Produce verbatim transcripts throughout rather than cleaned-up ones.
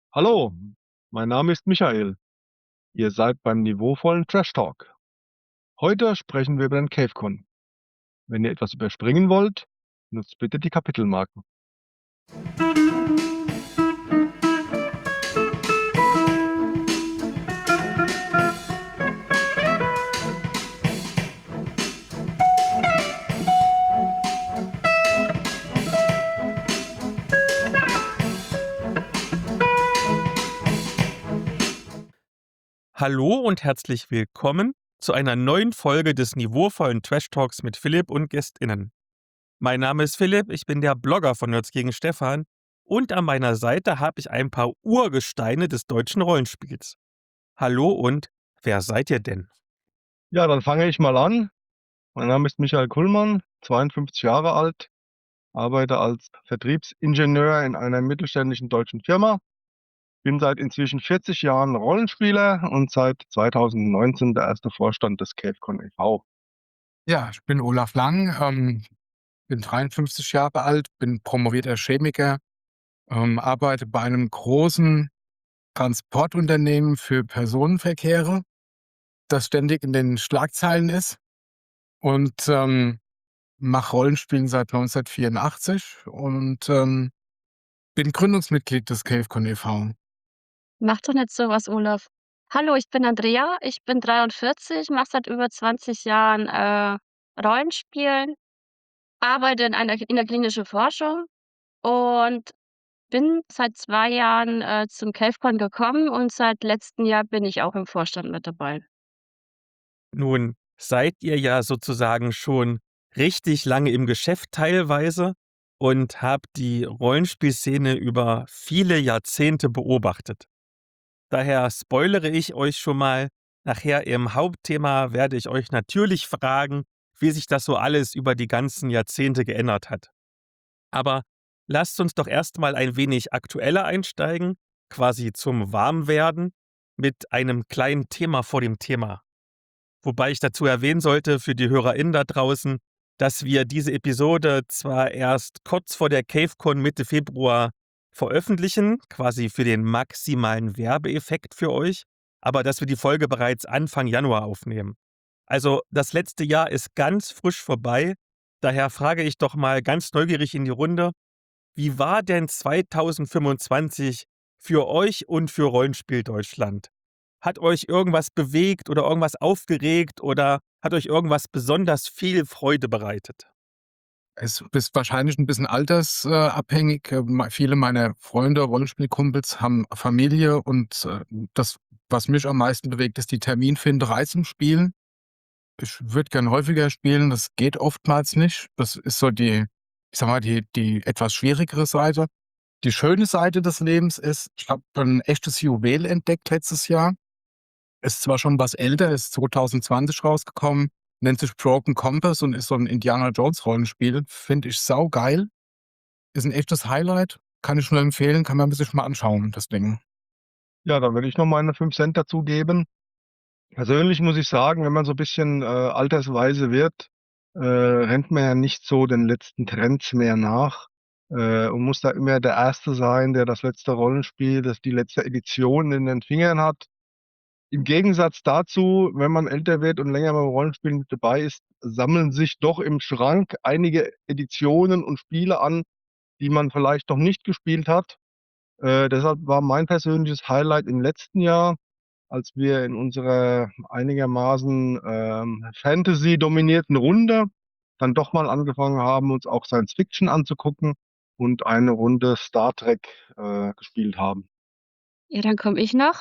Hallo, mein Name ist Michael. Ihr seid beim niveauvollen Trash Talk. Heute sprechen wir über den CaveCon. Wenn ihr etwas überspringen wollt, nutzt bitte die Kapitelmarken. Hallo und herzlich willkommen zu einer neuen Folge des niveauvollen Trash Talks mit Philipp und GästInnen. Mein Name ist Philipp, ich bin der Blogger von Nerds gegen Stefan und an meiner Seite habe ich ein paar Urgesteine des deutschen Rollenspiels. Hallo und wer seid ihr denn? Ja, dann fange ich mal an. Mein Name ist Michael Kullmann, zweiundfünfzig Jahre alt, arbeite als Vertriebsingenieur in einer mittelständischen deutschen Firma, bin seit inzwischen vierzig Jahren Rollenspieler und seit zweitausendneunzehn der erste Vorstand des CaveCon e V Ja, ich bin Olaf Lang, ähm, bin dreiundfünfzig Jahre alt, bin promovierter Chemiker, ähm, arbeite bei einem großen Transportunternehmen für Personenverkehre, das ständig in den Schlagzeilen ist und ähm, mache Rollenspielen seit neunzehnhundertvierundachtzig und ähm, bin Gründungsmitglied des CaveCon e V. Mach doch nicht so was, Olaf. Hallo, ich bin Andrea, ich bin dreiundvierzig, mache seit über zwanzig Jahren, äh, Rollenspielen, arbeite in einer in der klinischen Forschung und bin seit zwei Jahren, äh, zum CaveCon gekommen und seit letztem Jahr bin ich auch im Vorstand mit dabei. Nun seid ihr ja sozusagen schon richtig lange im Geschäft teilweise und habt die Rollenspielszene über viele Jahrzehnte beobachtet. Daher spoilere ich euch schon mal, nachher im Hauptthema werde ich euch natürlich fragen, wie sich das so alles über die ganzen Jahrzehnte geändert hat. Aber lasst uns doch erst mal ein wenig aktueller einsteigen, quasi zum Warmwerden, mit einem kleinen Thema vor dem Thema. Wobei ich dazu erwähnen sollte für die HörerInnen da draußen, dass wir diese Episode zwar erst kurz vor der CaveCon Mitte Februar veröffentlichen, quasi für den maximalen Werbeeffekt für euch, aber dass wir die Folge bereits Anfang Januar aufnehmen. Also das letzte Jahr ist ganz frisch vorbei, daher frage ich doch mal ganz neugierig in die Runde, wie war denn zweitausendfünfundzwanzig für euch und für Rollenspiel Deutschland? Hat euch irgendwas bewegt oder irgendwas aufgeregt oder hat euch irgendwas besonders viel Freude bereitet? Es ist wahrscheinlich ein bisschen altersabhängig. Äh, abhängig. Äh, me viele meiner Freunde, Rollenspielkumpels, haben Familie und, äh, das, was mich am meisten bewegt, ist die Terminfinderei zum Spielen. Ich würde gern häufiger spielen, das geht oftmals nicht. Das ist so die, ich sage mal, die die etwas schwierigere Seite. Die schöne Seite des Lebens ist, ich habe ein echtes Juwel entdeckt letztes Jahr. Ist zwar schon was älter, ist zwanzig zwanzig rausgekommen, nennt sich Broken Compass und ist so ein Indiana Jones Rollenspiel. Finde ich saugeil. Ist ein echtes Highlight, kann ich nur empfehlen, kann man sich mal anschauen, das Ding. Ja, da würde ich noch meine fünf Cent dazugeben. Persönlich muss ich sagen, wenn man so 'n bisschen, äh, altersweise wird, äh, rennt man ja nicht so den letzten Trends mehr nach, äh, und muss da immer der Erste sein, der das letzte Rollenspiel, das die letzte Edition in den Fingern hat. Im Gegensatz dazu, wenn man älter wird und länger beim Rollenspielen mit dabei ist, sammeln sich doch im Schrank einige Editionen und Spiele an, die man vielleicht noch nicht gespielt hat. Äh, deshalb war mein persönliches Highlight im letzten Jahr, als wir in unserer einigermaßen, ähm, Fantasy-dominierten Runde dann doch mal angefangen haben, uns auch Science Fiction anzugucken und eine Runde Star Trek, äh, gespielt haben. Ja, dann komme ich noch.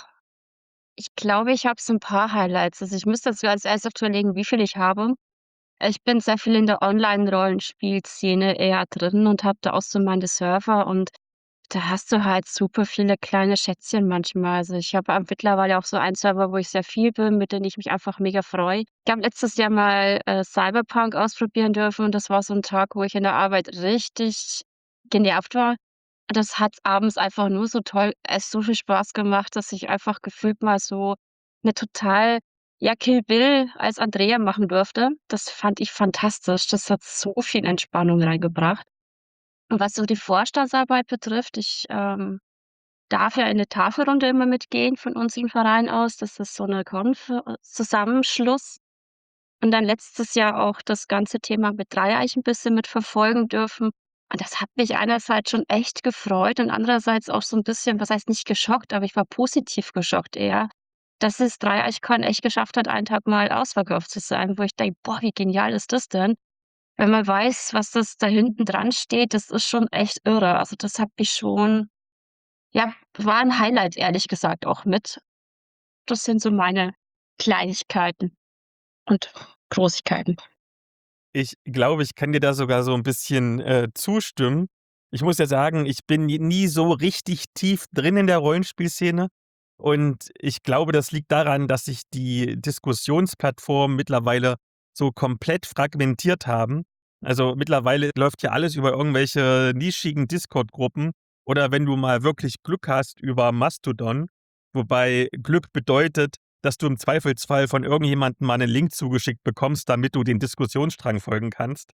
Ich glaube, ich habe so 'n paar Highlights. Also, ich müsste jetzt als Erstes überlegen, wie viel ich habe. Ich bin sehr viel in der Online-Rollenspielszene eher drin und habe da auch so meine Server und da hast du halt super viele kleine Schätzchen manchmal. Also, ich habe, ähm, mittlerweile auch so einen Server, wo ich sehr viel bin, mit denen ich mich einfach mega freue. Ich habe letztes Jahr mal, äh, Cyberpunk ausprobieren dürfen und das war so 'n Tag, wo ich in der Arbeit richtig genervt war. Und das hat abends einfach nur so toll äh, so viel Spaß gemacht, dass ich einfach gefühlt mal so 'ne total ja, Kill Bill als Andrea machen durfte. Das fand ich fantastisch. Das hat so viel Entspannung reingebracht. Und was so die Vorstandsarbeit betrifft, ich, ähm darf ja in 'ne Tafelrunde immer mitgehen von unserem Verein aus. Das ist so 'ne Konf äh, Zusammenschluss. Und dann letztes Jahr auch das ganze Thema mit Dreieich 'n bisschen mitverfolgen dürfen. Und das hat mich einerseits schon echt gefreut und andererseits auch so 'n bisschen, was heißt nicht geschockt, aber ich war positiv geschockt eher, dass es Dreieichkon echt geschafft hat, einen Tag mal ausverkauft zu sein, wo ich denke: „Boah, wie genial ist das denn?“ Wenn man weiß, was das da hinten dran steht, das ist schon echt irre. Also, das hat mich schon ja, war 'n Highlight, ehrlich gesagt auch mit. Das sind so meine Kleinigkeiten und Großigkeiten. Ich glaube, ich kann dir da sogar so 'n bisschen, äh, zustimmen. Ich muss ja sagen, ich bin je nie so richtig tief drin in der Rollenspielszene und ich glaube, das liegt daran, dass sich die Diskussionsplattformen mittlerweile so komplett fragmentiert haben. Also, mittlerweile läuft ja alles über irgendwelche nischigen Discord-Gruppen oder wenn du mal wirklich Glück hast, über Mastodon. Wobei Glück bedeutet, dass du im Zweifelsfall von irgendjemandem mal 'nen Link zugeschickt bekommst, damit du den Diskussionsstrang folgen kannst.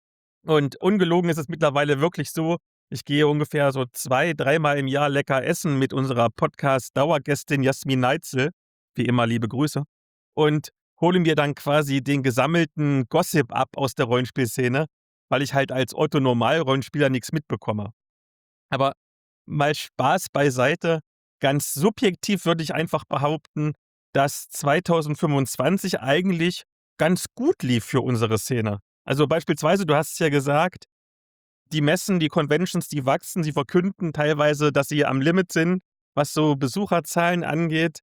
Und ungelogen ist es mittlerweile wirklich so, ich gehe ungefähr so zwei dreimal im Jahr lecker essen mit unserer Podcast-Dauergästin Jasmin Neitzel, wie immer liebe Grüße, und hole mir dann quasi den gesammelten Gossip ab aus der Rollenspielszene, weil ich halt als Otto-Normal-Rollenspieler nix mitbekomme. Aber mal Spaß beiseite. Ganz subjektiv würde ich einfach behaupten, dass zweitausendfünfundzwanzig eigentlich ganz gut lief für unsere Szene. Also, beispielsweise, du hast es ja gesagt, die Messen, die Conventions, die wachsen, sie verkünden teilweise, dass sie am Limit sind, was so Besucherzahlen angeht.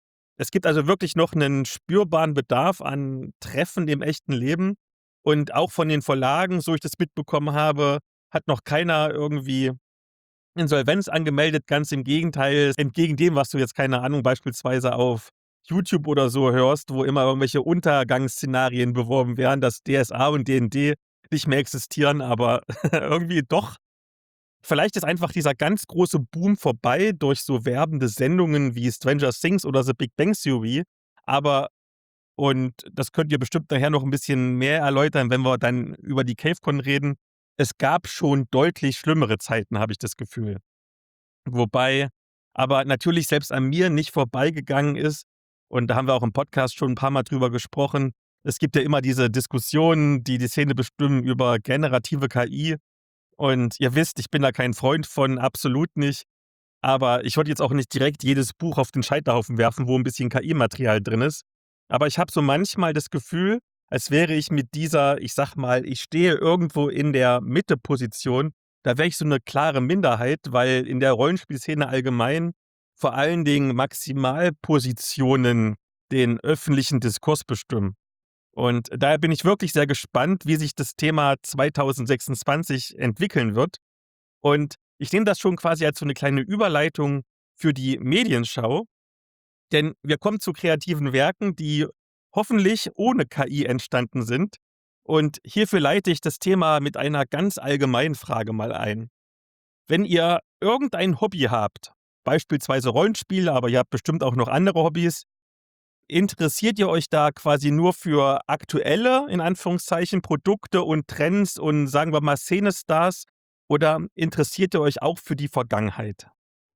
Es gibt also wirklich noch 'nen spürbaren Bedarf an Treffen im echten Leben und auch von den Verlagen, so ich das mitbekommen habe, hat noch keiner irgendwie Insolvenz angemeldet. Ganz im Gegenteil, entgegen dem, was du jetzt, keine Ahnung, beispielsweise auf YouTube oder so hörst, wo immer irgendwelche Untergangsszenarien beworben werden, dass D S A und D und D nicht mehr existieren, aber irgendwie doch. Vielleicht ist einfach dieser ganz große Boom vorbei durch so werbende Sendungen wie Stranger Things oder The Big Bang Theory, aber und das könnt ihr bestimmt nachher noch 'n bisschen mehr erläutern, wenn wir dann über die CaveCon reden. Es gab schon deutlich schlimmere Zeiten, habe ich das Gefühl. Wobei aber natürlich selbst an mir nicht vorbeigegangen ist und da haben wir auch im Podcast schon 'n paarmal drüber gesprochen. Es gibt ja immer diese Diskussionen, die die Szene bestimmen über generative K I und ihr wisst, ich bin da kein Freund von, absolut nicht. Aber ich würde jetzt auch nicht direkt jedes Buch auf den Scheiterhaufen werfen, wo 'n bisschen K I-Material drin ist. Aber ich habe so manchmal das Gefühl, als wäre ich mit dieser, ich sage mal, ich stehe irgendwo in der Mitte-Position, da wäre ich so 'ne klare Minderheit, weil in der Rollenspielszene allgemein vor allen Dingen Maximalpositionen den öffentlichen Diskurs bestimmen. Und daher bin ich wirklich sehr gespannt, wie sich das Thema zweitausendsechsundzwanzig entwickeln wird. Und ich nehme das schon quasi als so 'ne kleine Überleitung für die Medienschau, denn wir kommen zu kreativen Werken, die hoffentlich ohne K I entstanden sind. Und hierfür leite ich das Thema mit einer ganz allgemeinen Frage mal ein. Wenn ihr irgendein Hobby habt, beispielsweise Rollenspiele, aber ihr habt bestimmt auch noch andere Hobbys, interessiert ihr euch da quasi nur für aktuelle, in Anführungszeichen, Produkte und Trends und sagen wir mal Szenestars oder interessiert ihr euch auch für die Vergangenheit?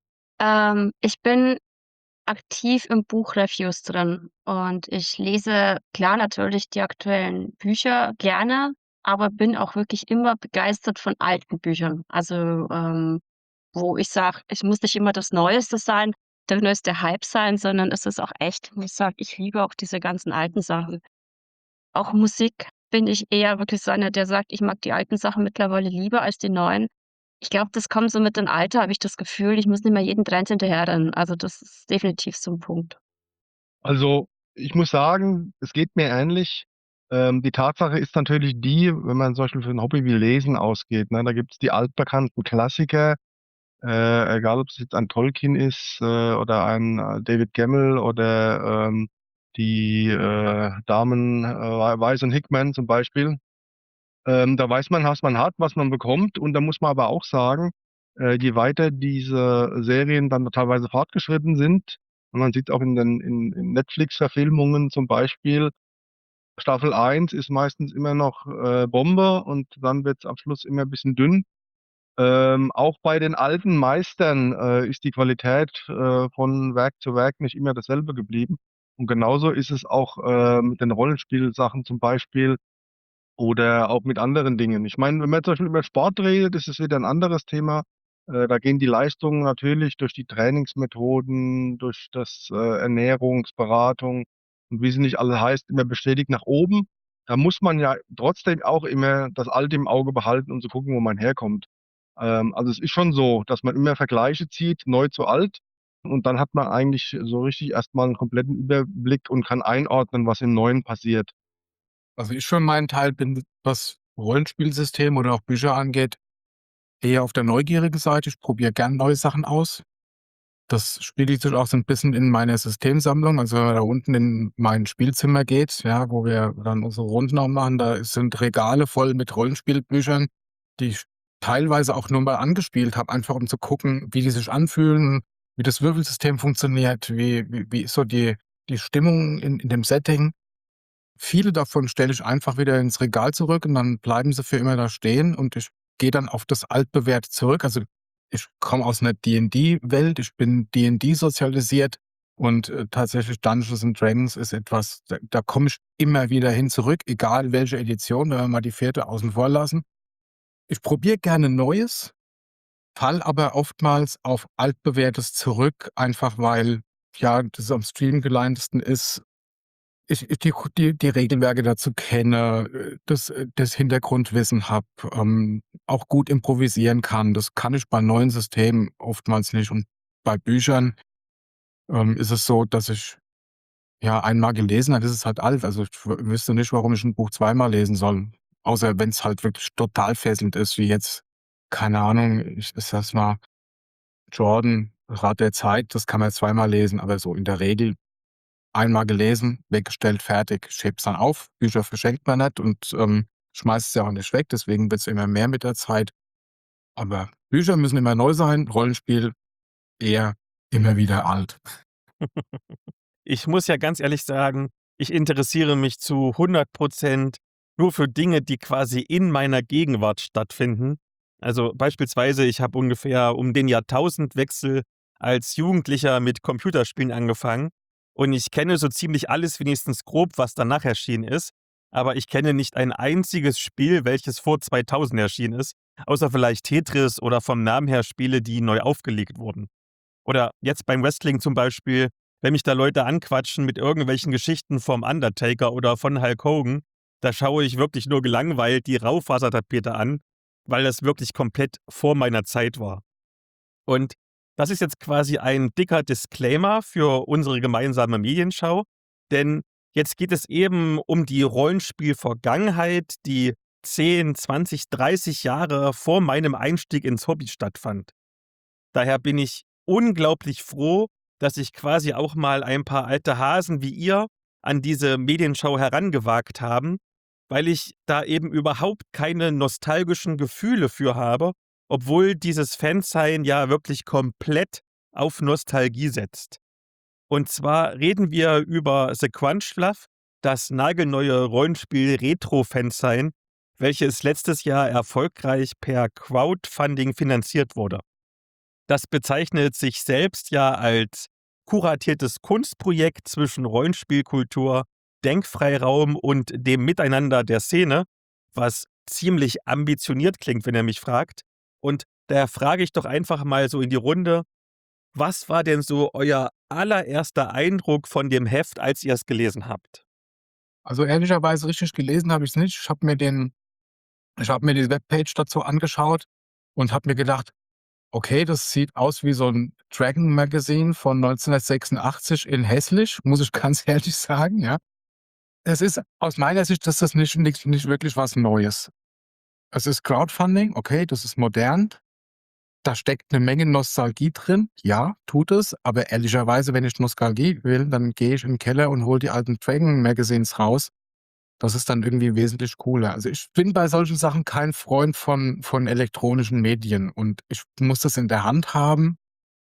Ähm, ich bin aktiv im Buchreviews drin und ich lese, klar, natürlich die aktuellen Bücher gerne, aber bin auch wirklich immer begeistert von alten Büchern. Also, ähm, wo ich sage, es muss nicht immer das Neueste sein, der neueste Hype sein, sondern es ist auch echt, wo ich sage, ich liebe auch diese ganzen alten Sachen. Auch Musik bin ich eher wirklich so einer, der sagt: „Ich mag die alten Sachen mittlerweile lieber als die neuen.“ Ich glaube, das kommt so mit dem Alter, habe ich das Gefühl, ich muss nicht mehr jedem Trend hinterherrennen. Also, das ist definitiv so 'n Punkt. Also, ich muss sagen, es geht mir ähnlich. Ähm, die Tatsache ist natürlich die, wenn man zum Beispiel für 'n Hobby wie Lesen ausgeht, ne, da gibt's die altbekannten Klassiker, äh, egal ob's jetzt ein Tolkien ist, äh, oder ein, äh, David Gemmell oder, ähm, die, äh, Damen, äh, Wei Weiss und Hickman zum Beispiel. Ähm, da weiß man, was man hat, was man bekommt und da muss man aber auch sagen, äh, je weiter diese Serien dann teilweise fortgeschritten sind und man sieht's auch in den in in Netflix-Verfilmungen zum Beispiel, Staffel eins ist meistens immer noch, äh, Bombe und dann wird's am Schluss immer bisschen dünn. Ähm, auch bei den alten Meistern, äh, ist die Qualität, äh, von Werk zu Werk nicht immer dasselbe geblieben. Und genauso ist es auch, äh, mit den Rollenspielsachen zum Beispiel oder auch mit anderen Dingen. Ich meine, wenn man zum Beispiel über Sport redet, ist es wieder 'n anderes Thema. Äh, da gehen die Leistungen natürlich durch die Trainingsmethoden, durch das, äh, Ernährungsberatung und wie sie nicht alle heißt, immer stetig nach oben. Da muss man ja trotzdem auch immer das Alte im Auge behalten, um zu gucken, wo man herkommt. Ähm, also, es ist schon so, dass man immer Vergleiche zieht, neu zu alt, und dann hat man eigentlich so richtig erst mal 'n kompletten Überblick und kann einordnen, was im Neuen passiert. Also, ich für meinen Teil bin, was Rollenspielsystem oder auch Bücher angeht, eher auf der neugierigen Seite. Ich probiere gern neue Sachen aus. Das spiegelt sich auch so 'n bisschen in meiner Systemsammlung. Also, wenn man da unten in mein Spielzimmer geht, ja, wo wir dann unsere Runden auch machen, da sind Regale voll mit Rollenspielbüchern, die ich teilweise auch nur mal angespielt habe, einfach um zu gucken, wie die sich anfühlen, wie das Würfelsystem funktioniert, wie wie wie ist so die die Stimmung in in dem Setting. Viele davon stelle ich einfach wieder ins Regal zurück und dann bleiben sie für immer da stehen und ich gehe dann auf das Altbewährte zurück. Also, ich komme aus 'ner D and D-Welt, ich bin D and D sozialisiert und, äh, tatsächlich Dungeons and Dragons ist etwas, da da komme ich immer wieder hin zurück, egal welche Edition, wenn wir mal die vierte außen vor lassen. Ich probiere gerne Neues, falle aber oftmals auf Altbewährtes zurück, einfach weil, ja, das am streamlinedsten ist. Ich ich die die die Regelwerke dazu kenne, äh, das äh, das Hintergrundwissen habe, ähm, auch gut improvisieren kann. Das kann ich bei neuen Systemen oftmals nicht. Und bei Büchern, ähm, ist es so, dass ich, ja, einmal gelesen habe, ist es halt alt. Also, ich w wüsste nicht, warum ich 'n Buch zweimal lesen soll, außer wenn's halt wirklich total fesselnd ist, wie jetzt, keine Ahnung, ich ich sage mal, Jordan, Rat der Zeit, das kann man zweimal lesen, aber so in der Regel einmal gelesen, weggestellt, fertig. Ich hebe es dann auf. Bücher verschenkt man nicht und, ähm, schmeißt sie auch nicht weg, deswegen wird's immer mehr mit der Zeit. Aber Bücher müssen immer neu sein, Rollenspiel eher immer wieder alt. Ich muss ja ganz ehrlich sagen, ich interessiere mich zu hundert Prozent nur für Dinge, die quasi in meiner Gegenwart stattfinden. Also, beispielsweise, ich habe ungefähr um den Jahrtausendwechsel als Jugendlicher mit Computerspielen angefangen und ich kenne so ziemlich alles wenigstens grob, was danach erschienen ist, aber ich kenne nicht ein einziges Spiel, welches vor zweitausend erschienen ist, außer vielleicht Tetris oder vom Namen her Spiele, die neu aufgelegt wurden. Oder jetzt beim Wrestling zum Beispiel, wenn mich da Leute anquatschen mit irgendwelchen Geschichten vom Undertaker oder von Hulk Hogan, da schaue ich wirklich nur gelangweilt die Raufasertapete an, weil das wirklich komplett vor meiner Zeit war. Und das ist jetzt quasi ein dicker Disclaimer für unsere gemeinsame Medienschau, denn jetzt geht es eben um die Rollenspiel-Vergangenheit, die zehn, zwanzig, dreißig Jahre vor meinem Einstieg ins Hobby stattfand. Daher bin ich unglaublich froh, dass sich quasi auch mal ein paar alte Hasen wie ihr an diese Medienschau herangewagt haben, weil ich da eben überhaupt keine nostalgischen Gefühle für habe, obwohl dieses Fansein ja wirklich komplett auf Nostalgie setzt. Und zwar reden wir über The Crunchyfluff, das nagelneue Rollenspiel-Retro-Fansein, welches letztes Jahr erfolgreich per Crowdfunding finanziert wurde. Das bezeichnet sich selbst ja als kuratiertes Kunstprojekt zwischen Rollenspielkultur, Denkfreiraum und dem Miteinander der Szene, was ziemlich ambitioniert klingt, wenn ihr mich fragt. Und daher frage ich doch einfach mal so in die Runde: Was war denn so euer allererster Eindruck von dem Heft, als ihr es gelesen habt? Also, ehrlicherweise richtig gelesen habe ich's nicht. Ich habe mir den ich habe mir die Webpage dazu angeschaut und habe mir gedacht: „Okay, das sieht aus wie so 'n Dragon Magazine von neunzehnhundertsechsundachtzig in hässlich“, muss ich ganz ehrlich sagen, ja. Es ist aus meiner Sicht ist das nicht nix nicht wirklich was Neues. Es ist Crowdfunding, okay, das ist modern. Da steckt 'ne Menge Nostalgie drin. Ja, tut es, aber ehrlicherweise, wenn ich Nostalgie will, dann gehe ich in 'n Keller und hole die alten Dragon Magazines raus. Das ist dann irgendwie wesentlich cooler. Also, ich bin bei solchen Sachen kein Freund von von elektronischen Medien und ich muss das in der Hand haben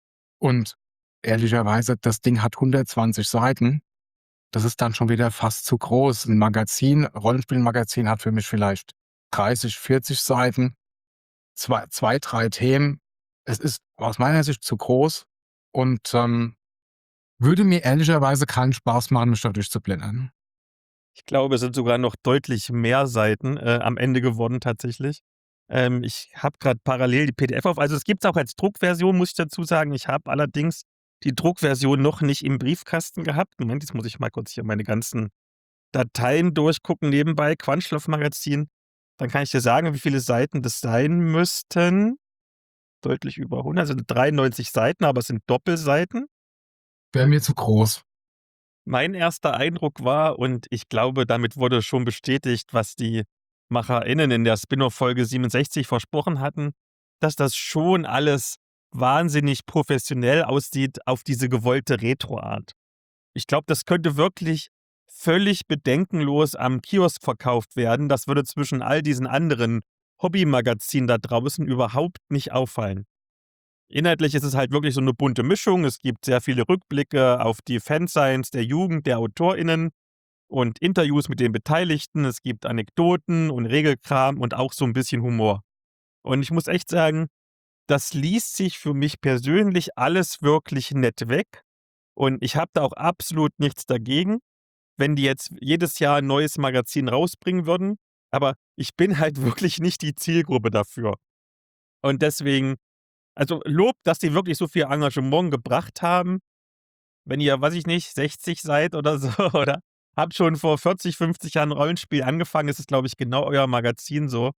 und ehrlicherweise, das Ding hat hundertzwanzig Seiten. Das ist dann schon wieder fast zu groß. 'N Magazin Rollenspielmagazin hat für mich vielleicht dreißig, vierzig Seiten. zwei zwei, drei Themen. Es ist aus meiner Sicht zu groß und, ähm, würde mir ehrlicherweise keinen Spaß machen, mich da durchzublättern. Ich glaube, es sind sogar noch deutlich mehr Seiten, äh, am Ende geworden tatsächlich. Ähm, ich habe grad parallel die P D F auf. Also, es gibt's auch als Druckversion, muss ich dazu sagen. Ich habe allerdings die Druckversion noch nicht im Briefkasten gehabt. Moment, jetzt muss ich mal kurz hier meine ganzen Dateien durchgucken nebenbei. Quantstoff-Magazin. Dann kann ich dir sagen, wie viele Seiten das sein müssten. Deutlich über hundert, also dreiundneunzig Seiten, aber es sind Doppelseiten. Wäre mir zu groß. Mein erster Eindruck war und ich glaube, damit wurde schon bestätigt, was die MacherInnen in der Spin-off-Folge siebenundsechzig versprochen hatten, dass das schon alles wahnsinnig professionell aussieht auf diese gewollte Retro-Art. Ich glaube, das könnte wirklich völlig bedenkenlos am Kiosk verkauft werden. Das würde zwischen all diesen anderen Hobbymagazinen da draußen überhaupt nicht auffallen. Inhaltlich ist es halt wirklich so 'ne bunte Mischung. Es gibt sehr viele Rückblicke auf die Fansigns der Jugend der AutorInnen und Interviews mit den Beteiligten. Es gibt Anekdoten und Regelkram und auch so 'n bisschen Humor. Und ich muss echt sagen, das liest sich für mich persönlich alles wirklich nett weg. Und ich habe da auch absolut nichts dagegen, wenn die jetzt jedes Jahr 'n neues Magazin rausbringen würden. Aber ich bin halt wirklich nicht die Zielgruppe dafür. Und deswegen also Lob, dass die wirklich so viel Engagement gebracht haben. Wenn ihr, weiß ich nicht, sechzig seid oder so oder habt schon vor vierzig, fünfzig Jahren Rollenspiel angefangen, ist es, glaube ich, genau euer Magazin so.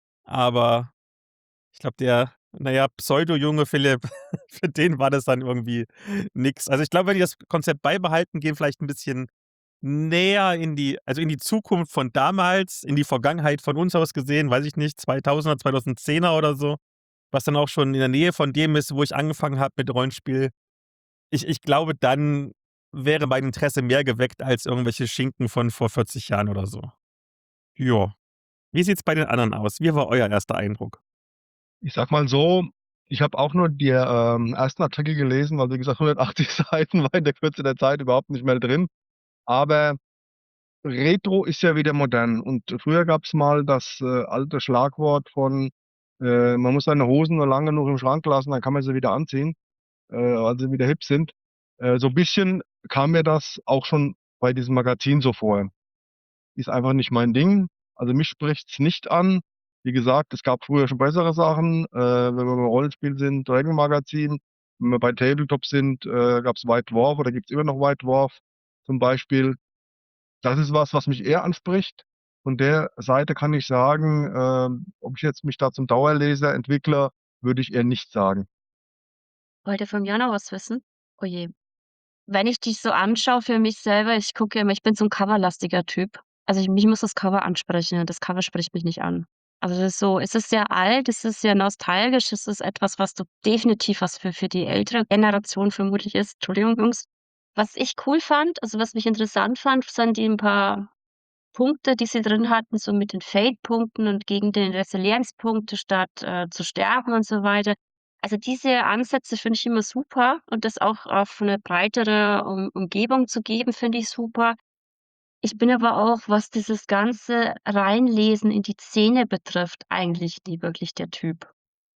Aber ich glaube, der, na ja, Pseudo-junge Philipp, für den war das dann irgendwie nix. Also, ich glaube, wenn die das Konzept beibehalten, gehen vielleicht 'n bisschen näher in die also in die Zukunft von damals, in die Vergangenheit von uns aus gesehen, weiß ich nicht, zweitausender, zweitausendzehner oder so, was dann auch schon in der Nähe von dem ist, wo ich angefangen habe mit Rollenspiel. Ich ich glaube, dann wäre mein Interesse mehr geweckt als irgendwelche Schinken von vor vierzig Jahren oder so. Ja. Wie sieht's bei den anderen aus? Wie war euer erster Eindruck? Ich sage mal so, ich habe auch nur die, ähm, ersten Artikel gelesen, weil wie gesagt, hundertachtzig Seiten war in der Kürze der Zeit überhaupt nicht mehr drin. Aber Retro ist ja wieder modern und früher gab's mal das, äh, alte Schlagwort von, äh, man muss seine Hosen nur lang genug im Schrank lassen, dann kann man sie wieder anziehen, äh, weil sie wieder hip sind. Äh, so bisschen kam mir das auch schon bei diesem Magazin so vor. Ist einfach nicht mein Ding. Also, mich spricht's nicht an. Wie gesagt, es gab früher schon bessere Sachen. Äh, wenn wir beim Rollenspiel sind, Dragon Magazin. Wenn wir bei Tabletop sind, äh, gab's White Dwarf oder gibt's immer noch White Dwarf zum Beispiel. Das ist was, was mich eher anspricht. Von der Seite kann ich sagen, ähm, ob ich jetzt mich da zum Dauerleser entwickle, würde ich eher nicht sagen. Wollt ihr von mir auch noch was wissen? Oh je. Wenn ich die so anschaue für mich selber, ich gucke immer ich bin so 'n coverlastiger Typ. Also, ich mich muss das Cover ansprechen und das Cover spricht mich nicht an. Also, das ist so es ist sehr alt, es ist sehr nostalgisch, es ist etwas, was du definitiv was für für die ältere Generation vermutlich ist. Entschuldigung, Jungs. Was ich cool fand, also, was mich interessant fand, sind die 'n paar Punkte, die sie drin hatten, so mit den Fate-Punkten und gegen den Resilienzpunkte statt, äh, zu sterben und so weiter. Also, diese Ansätze finde ich immer super und das auch auf 'ne breitere Um Umgebung zu geben, finde ich super. Ich bin aber auch, was dieses ganze Reinlesen in die Szene betrifft, eigentlich nie wirklich der Typ.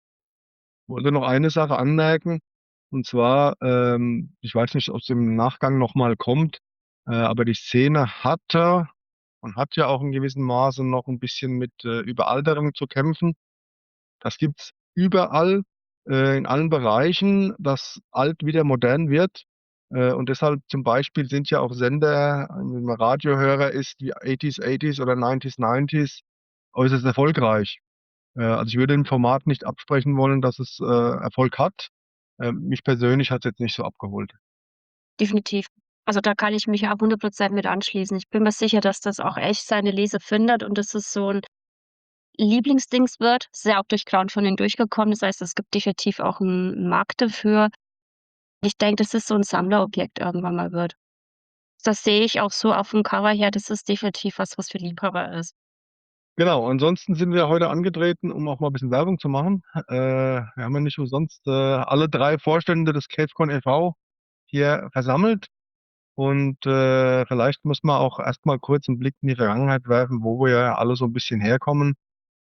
Wollte noch eine Sache anmerken, und zwar, ähm, ich weiß nicht, ob's im Nachgang noch mal kommt, äh, aber die Szene hatte und hat ja auch in gewissem Maße noch 'n bisschen mit, äh, Überalterung zu kämpfen. Das gibt's überall, äh, in allen Bereichen, dass alt wieder modern wird. Äh, und deshalb zum Beispiel sind ja auch Sender, wenn man Radiohörer ist, wie eighties eighties oder nineties nineties äußerst erfolgreich. Äh, also, ich würde dem Format nicht absprechen wollen, dass es, äh, Erfolg hat. Ähm, mich persönlich hat's jetzt nicht so abgeholt. Definitiv. Also, da kann ich mich auch hundert Prozent mit anschließen. Ich bin mir sicher, dass das auch echt seine Leser findet und dass es so 'n Lieblingsdings wird. Ist ja auch durch Crowdfunding durchgekommen. Das heißt, es gibt definitiv auch 'n 'n Markt dafür. Ich denke, dass es so 'n Sammlerobjekt irgendwann mal wird. Das sehe ich auch so aufm Cover her, das ist definitiv was, was für Liebhaber ist. Genau, ansonsten sind wir heute angetreten, um auch mal bisschen Werbung zu machen. Äh, wir haben ja nicht umsonst, äh, alle drei Vorstände des CaveCon e.V. hier versammelt und, äh, vielleicht muss man auch erst mal kurz 'n Blick in die Vergangenheit werfen, wo wir ja alle so 'n bisschen herkommen.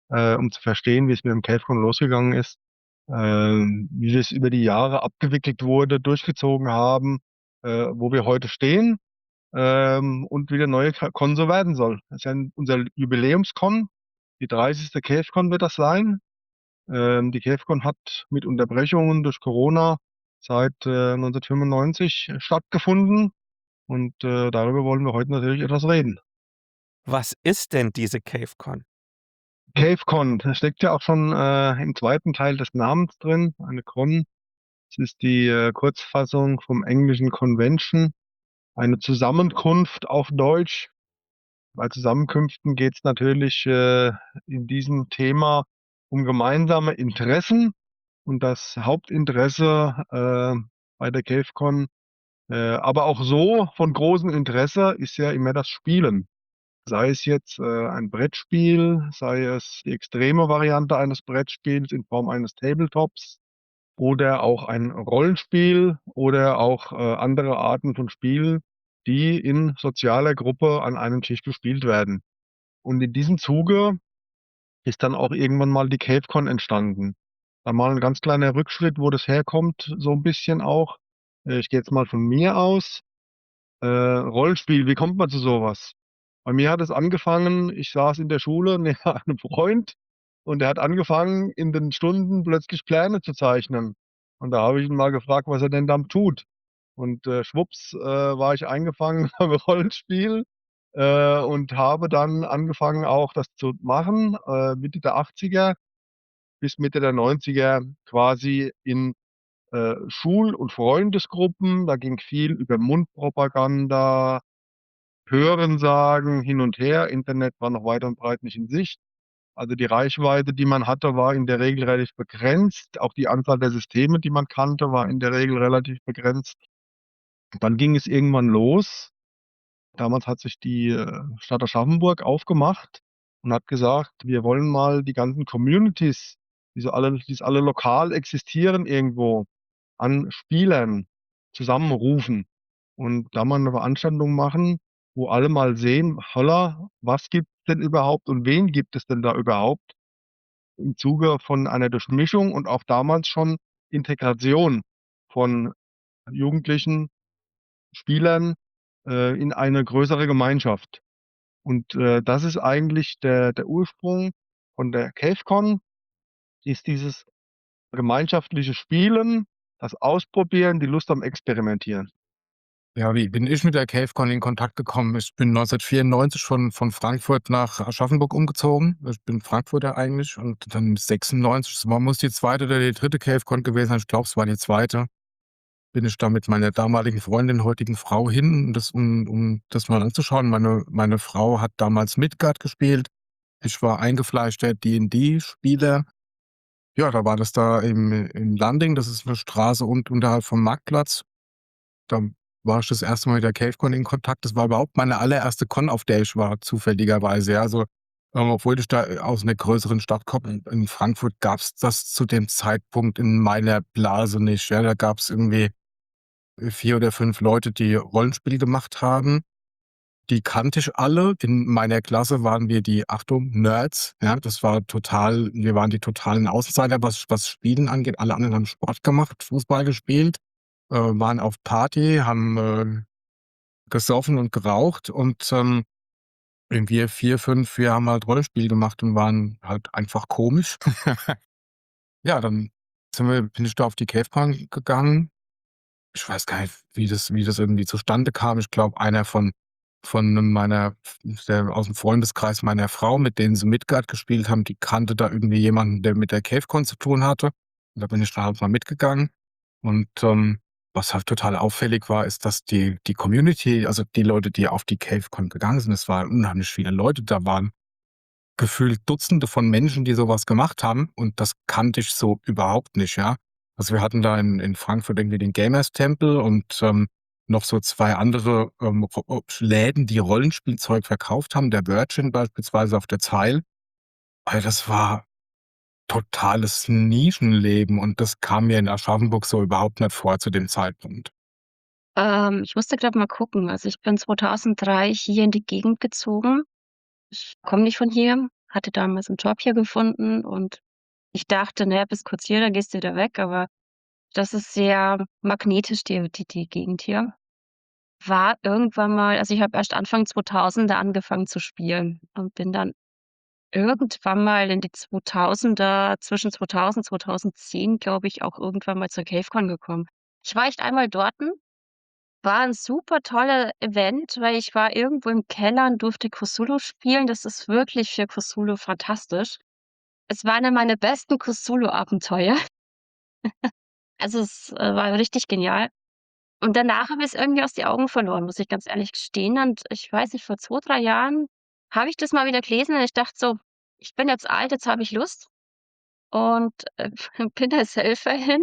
äh, um zu verstehen, wie es mit dem CaveCon losgegangen ist, äh, wie wir es über die Jahre abgewickelt wurde, durchgezogen haben, äh, wo wir heute stehen, ähm, und wie der neue Ka Con so werden soll. Das ist ja unser Jubiläumscon. Die dreißigste CaveCon wird das sein. Ähm, die CaveCon hat mit Unterbrechungen durch Corona seit äh, neunzehnhundertfünfundneunzig stattgefunden und äh, darüber wollen wir heute natürlich etwas reden. Was ist denn diese CaveCon? CaveCon, das steckt ja auch schon äh, im zweiten Teil des Namens drin, eine Con. Das ist die äh, Kurzfassung vom englischen Convention, eine Zusammenkunft auf Deutsch. Bei Zusammenkünften geht es natürlich äh, in diesem Thema um gemeinsame Interessen. Und das Hauptinteresse äh, bei der CaveCon, äh, aber auch so von großem Interesse, ist ja immer das Spielen. Sei es jetzt äh, ein Brettspiel, sei es die extreme Variante eines Brettspiels in Form eines Tabletops oder auch ein Rollenspiel oder auch äh, andere Arten von Spielen, die in sozialer Gruppe an einem Tisch gespielt werden. Und in diesem Zuge ist dann auch irgendwann mal die CaveCon entstanden. Dann mal ein ganz kleiner Rückschritt, wo das herkommt, so ein bisschen auch. Äh, ich gehe jetzt mal von mir aus. Äh, Rollenspiel, wie kommt man zu sowas? Bei mir hat es angefangen, ich saß in der Schule neben einem Freund und der hat angefangen, in den Stunden plötzlich Pläne zu zeichnen. Und da habe ich ihn mal gefragt, was er denn dann tut. Und äh, schwupps äh, war ich eingefangen beim Rollenspiel äh, und habe dann angefangen, auch das zu machen, äh, Mitte der achtziger bis Mitte der neunziger quasi in äh, Schul- und Freundesgruppen. Da ging viel über Mundpropaganda, Hörensagen, hin und her. Internet war noch weit und breit nicht in Sicht. Also die Reichweite, die man hatte, war in der Regel relativ begrenzt. Auch die Anzahl der Systeme, die man kannte, war in der Regel relativ begrenzt. Dann ging es irgendwann los. Damals hat sich die äh, Stadt Aschaffenburg aufgemacht und hat gesagt, wir wollen mal die ganzen Communities, die so alle, die alle lokal existieren irgendwo, an Spielern zusammenrufen und da mal eine Veranstaltung machen, wo alle mal sehen, holla, was gibt's denn überhaupt und wen gibt es denn da überhaupt im Zuge von einer Durchmischung und auch damals schon Integration von Jugendlichen, Spielern äh, in eine größere Gemeinschaft. Und äh, das ist eigentlich der, der Ursprung von der CaveCon, ist dieses gemeinschaftliche Spielen, das Ausprobieren, die Lust am Experimentieren. Ja, wie bin ich mit der CaveCon in Kontakt gekommen? Ich bin neunzehnhundertvierundneunzig von, von Frankfurt nach Aschaffenburg umgezogen. Ich bin Frankfurter eigentlich und dann sechsundneunzig, es war, muss die zweite oder die dritte CaveCon gewesen sein, ich glaube, es war die zweite, bin ich da mit meiner damaligen Freundin, heutigen Frau hin, um das, um, um das mal anzuschauen. Meine, meine Frau hat damals Midgard gespielt. Ich war eingefleischter D und D-Spieler. Ja, da war das da im, im Landing, das ist eine Straße und unterhalb vom Marktplatz. Da war ich das erste Mal mit der CaveCon in Kontakt. Das war überhaupt meine allererste Con, auf der ich war, zufälligerweise. Ja, also, ähm, obwohl ich da äh, aus einer größeren Stadt komme, in in Frankfurt gab's das zu dem Zeitpunkt in meiner Blase nicht. Ja, da gab's irgendwie äh, vier oder fünf Leute, die Rollenspiel gemacht haben. Die kannte ich alle. In meiner Klasse waren wir die, Achtung, Nerds. Ja, das war total, wir waren die totalen Außenseiter, was, was Spielen angeht. Alle anderen haben Sport gemacht, Fußball gespielt, äh, waren auf Party, haben äh, gesoffen und geraucht und ähm, wir vier, fünf, wir haben halt Rollenspiel gemacht und waren halt einfach komisch. Ja, dann sind wir, bin ich da auf die CaveCon gegangen. Ich weiß gar nicht, wie das, wie das irgendwie zustande kam. Ich glaube, einer von, von meiner, der aus dem Freundeskreis meiner Frau, mit denen sie Midgard gespielt haben, die kannte da irgendwie jemanden, der mit der CaveCon zu tun hatte. Und da bin ich da halt mal mitgegangen. Und ähm, was halt total auffällig war, ist, dass die, die Community, also die Leute, die auf die CaveCon gegangen sind, es waren unheimlich viele Leute, da waren gefühlt Dutzende von Menschen, die sowas gemacht haben. Und das kannte ich so überhaupt nicht, ja. Also wir hatten da in, in Frankfurt irgendwie den Gamers-Tempel und ähm, noch so zwei andere ähm, Ro- Läden, die Rollenspielzeug verkauft haben. Der Virgin beispielsweise auf der Zeil. Also das war totales Nischenleben und das kam mir in Aschaffenburg so überhaupt nicht vor zu dem Zeitpunkt. Ähm, ich musste gerade mal gucken. Also ich bin zweitausenddrei hier in die Gegend gezogen. Ich komme nicht von hier, hatte damals 'n Job hier gefunden und ich dachte, na ja, bist kurz hier, dann gehst du wieder weg, aber das ist sehr magnetisch, die die die Gegend hier. War irgendwann mal also, ich habe erst Anfang zweitausender angefangen zu spielen und bin dann irgendwann mal in die zweitausender zwischen zweitausend, zweitausendzehn, glaube ich, auch irgendwann mal zur CaveCon gekommen. Ich war echt einmal dorten, war 'n super toller Event, weil ich war irgendwo im Keller und durfte Cthulhu spielen. Das ist wirklich für Cthulhu fantastisch. Es war einer meiner besten Cthulhu-Abenteuer. Also, es, äh, war richtig genial. Und danach habe ich's irgendwie aus die Augen verloren, muss ich ganz ehrlich gestehen. Und ich weiß nicht, vor zwei, drei Jahren habe ich das mal wieder gelesen und ich dachte so: „Ich bin jetzt alt, jetzt habe ich Lust“ und, äh, bin als Helfer hin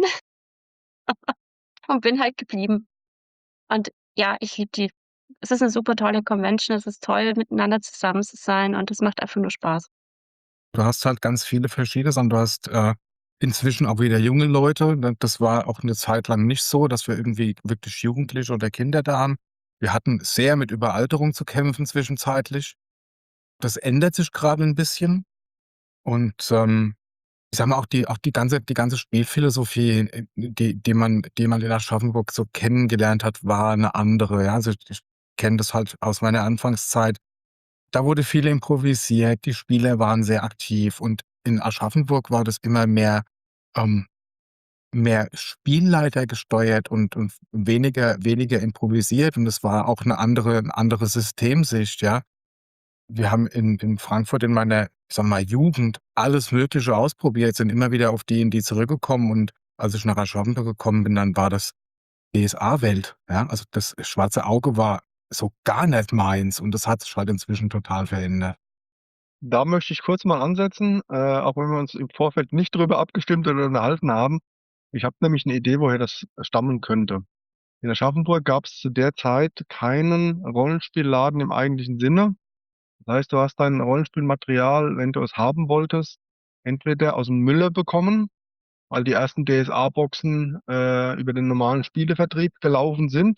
und bin halt geblieben. Und ja, ich liebe die. Es ist 'ne super tolle Convention. Es ist toll, miteinander zusammen zu sein und es macht einfach nur Spaß. Du hast halt ganz viele verschiedene Sachen. Du hast, äh, inzwischen auch wieder junge Leute, ne? Das war auch 'ne Zeit lang nicht so, dass wir irgendwie wirklich Jugendliche oder Kinder da haben. Wir hatten sehr mit Überalterung zu kämpfen zwischenzeitlich. Das ändert sich grade 'n bisschen und, ähm, ich sage mal, auch die auch die ganze die ganze Spielphilosophie, äh, die die man die man in Aschaffenburg so kennengelernt hat, war 'ne andere, ja. Also, ich kenne das halt aus meiner Anfangszeit. Da wurde viel improvisiert, die Spieler waren sehr aktiv und in Aschaffenburg war das immer mehr ähm, mehr Spielleiter gesteuert und und weniger weniger improvisiert und es war auch 'ne andere 'ne andere Systemsicht, ja. Wir haben in in Frankfurt in meiner, ich sage mal, Jugend alles Mögliche ausprobiert, sind immer wieder auf D und D zurückgekommen und als ich nach Aschaffenburg gekommen bin, dann war das D S A-Welt, ja. Also, das Schwarze Auge war so gar nicht meins und das hat sich halt inzwischen total verändert. Da möchte ich kurz mal ansetzen, äh, auch wenn wir uns im Vorfeld nicht drüber abgestimmt oder unterhalten haben. Ich habe nämlich 'ne Idee, woher das stammen könnte. In Aschaffenburg gab's zu der Zeit keinen Rollenspielladen im eigentlichen Sinne. Das heißt, du hast dein Rollenspielmaterial, wenn du es haben wolltest, entweder aus'm Müller bekommen, weil die ersten D S A-Boxen, äh, über den normalen Spielevertrieb gelaufen sind,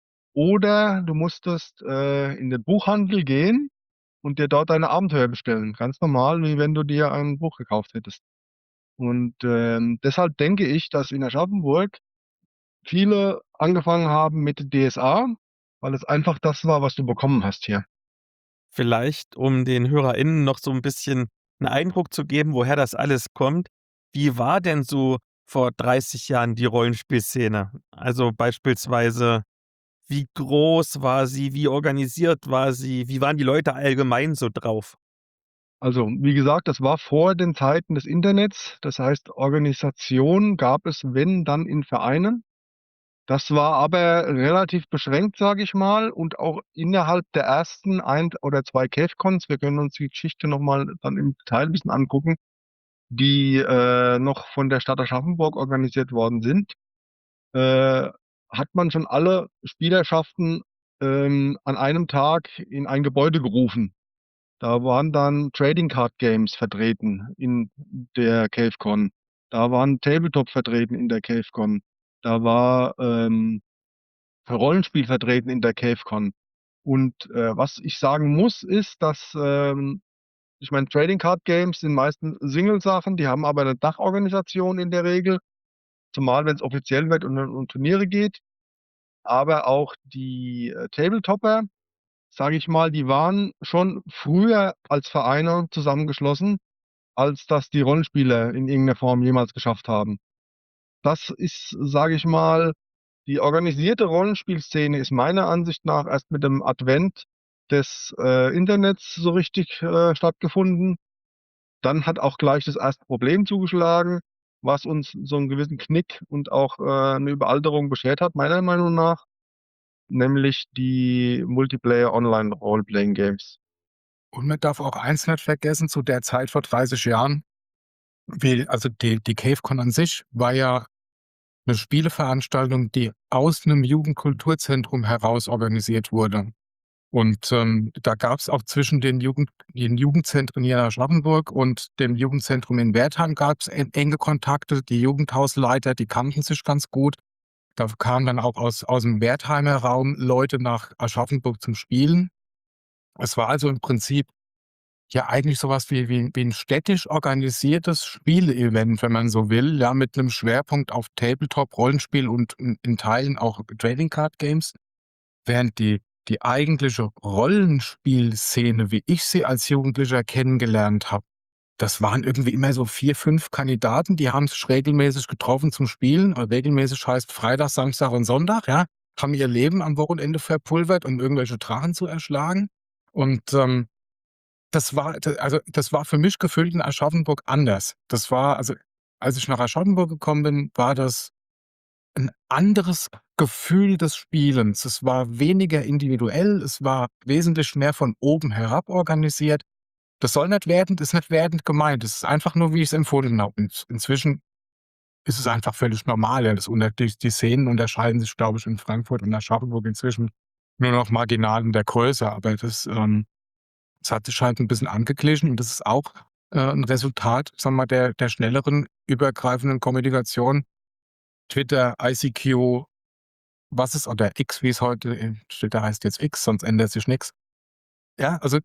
oder du musstest, äh, in den Buchhandel gehen und dir dort deine Abenteuer bestellen. Ganz normal, wie wenn du dir ein Buch gekauft hättest. Und, ähm, deshalb denke ich, dass in Aschaffenburg viele angefangen haben mit D S A, weil es einfach das war, was du bekommen hast hier. Vielleicht, um den HörerInnen noch so 'n bisschen 'n Eindruck zu geben, woher das alles kommt. Wie war denn so vor dreißig Jahren die Rollenspielszene? Also, beispielsweise, wie groß war sie? Wie organisiert war sie? Wie waren die Leute allgemein so drauf? Also, wie gesagt, das war vor den Zeiten des Internets. Das heißt, Organisation gab es, wenn, dann in Vereinen. Das war aber relativ beschränkt, sage ich mal, und auch innerhalb der ersten ein oder zwei CaveCons. Wir können uns die Geschichte noch mal dann im Detail 'n bisschen angucken, die, äh, noch von der Stadt Aschaffenburg organisiert worden sind. Äh, hat man schon alle Spielerschaften, ähm, an einem Tag in ein Gebäude gerufen. Da waren dann Trading Card Games vertreten in der CaveCon. Da waren Tabletop vertreten in der CaveCon. Da war, ähm, Rollenspiel vertreten in der CaveCon. Und, äh, was ich sagen muss, ist, dass, ähm ich meine, Trading Card Games sind meistens Single-Sachen, die haben aber 'ne Dachorganisation in der Regel, zumal wenn's offiziell wird und um Turniere geht. Aber auch die, äh, Tabletopper, sage ich mal, die waren schon früher als Vereine zusammengeschlossen, als das die Rollenspieler in irgend 'ner Form jemals geschafft haben. Das ist, sage ich mal die organisierte Rollenspielszene ist meiner Ansicht nach erst mit dem Advent des, äh, Internets so richtig, äh, stattgefunden. Dann hat auch gleich das erste Problem zugeschlagen, was uns so 'n gewissen Knick und auch, äh, 'ne Überalterung beschert hat, meiner Meinung nach, nämlich die Multiplayer Online Role-Playing Games. Und man darf auch eins nicht vergessen, zu der Zeit vor dreißig Jahren, wie also, die die CaveCon an sich war ja 'ne Spieleveranstaltung, die aus 'nem Jugendkulturzentrum heraus organisiert wurde. Und, ähm, da gab's auch zwischen den Jugend den Jugendzentren hier in Aschaffenburg und dem Jugendzentrum in Wertheim gab's en enge Kontakte. Die Jugendhausleiter, die kannten sich ganz gut. Da kamen dann auch aus aus'm Wertheimer Raum Leute nach Aschaffenburg zum Spielen. Es war also im Prinzip ja eigentlich sowas wie wie wie 'n städtisch organisiertes Spieleevent, wenn man so will, ja, mit 'nem Schwerpunkt auf Tabletop-Rollenspiel und in in Teilen auch Trading Card Games, während die die eigentliche Rollenspielszene, wie ich sie als Jugendlicher kennengelernt habe, das waren irgendwie immer so vier, fünf Kandidaten, die haben sich regelmäßig getroffen zum Spielen. Äh, regelmäßig heißt Freitag, Samstag und Sonntag, ja, haben ihr Leben am Wochenende verpulvert, um irgendwelche Drachen zu erschlagen. Und, ähm, das war d also, das war für mich gefühlt in Aschaffenburg anders. Das war also, als ich nach Aschaffenburg gekommen bin, war das 'n anderes Gefühl des Spielens. Es war weniger individuell, es war wesentlich mehr von oben herab organisiert. Das soll nicht wertend ist nicht wertend gemeint. Das ist einfach nur, wie ich's empfunden habe. Und inzwischen ist es einfach völlig normal, ja. Das unter die die Szenen unterscheiden sich, glaube ich, in Frankfurt und Aschaffenburg inzwischen nur noch marginal in der Größe, aber das, ähm das hat sich halt 'n bisschen angeglichen und das ist auch, äh, 'n Resultat, sagen wir mal, der der schnelleren übergreifenden Kommunikation. Twitter, I C Q, was es oder X, wie es heute in Twitter heißt jetzt X, sonst ändert sich nix. Ja, also,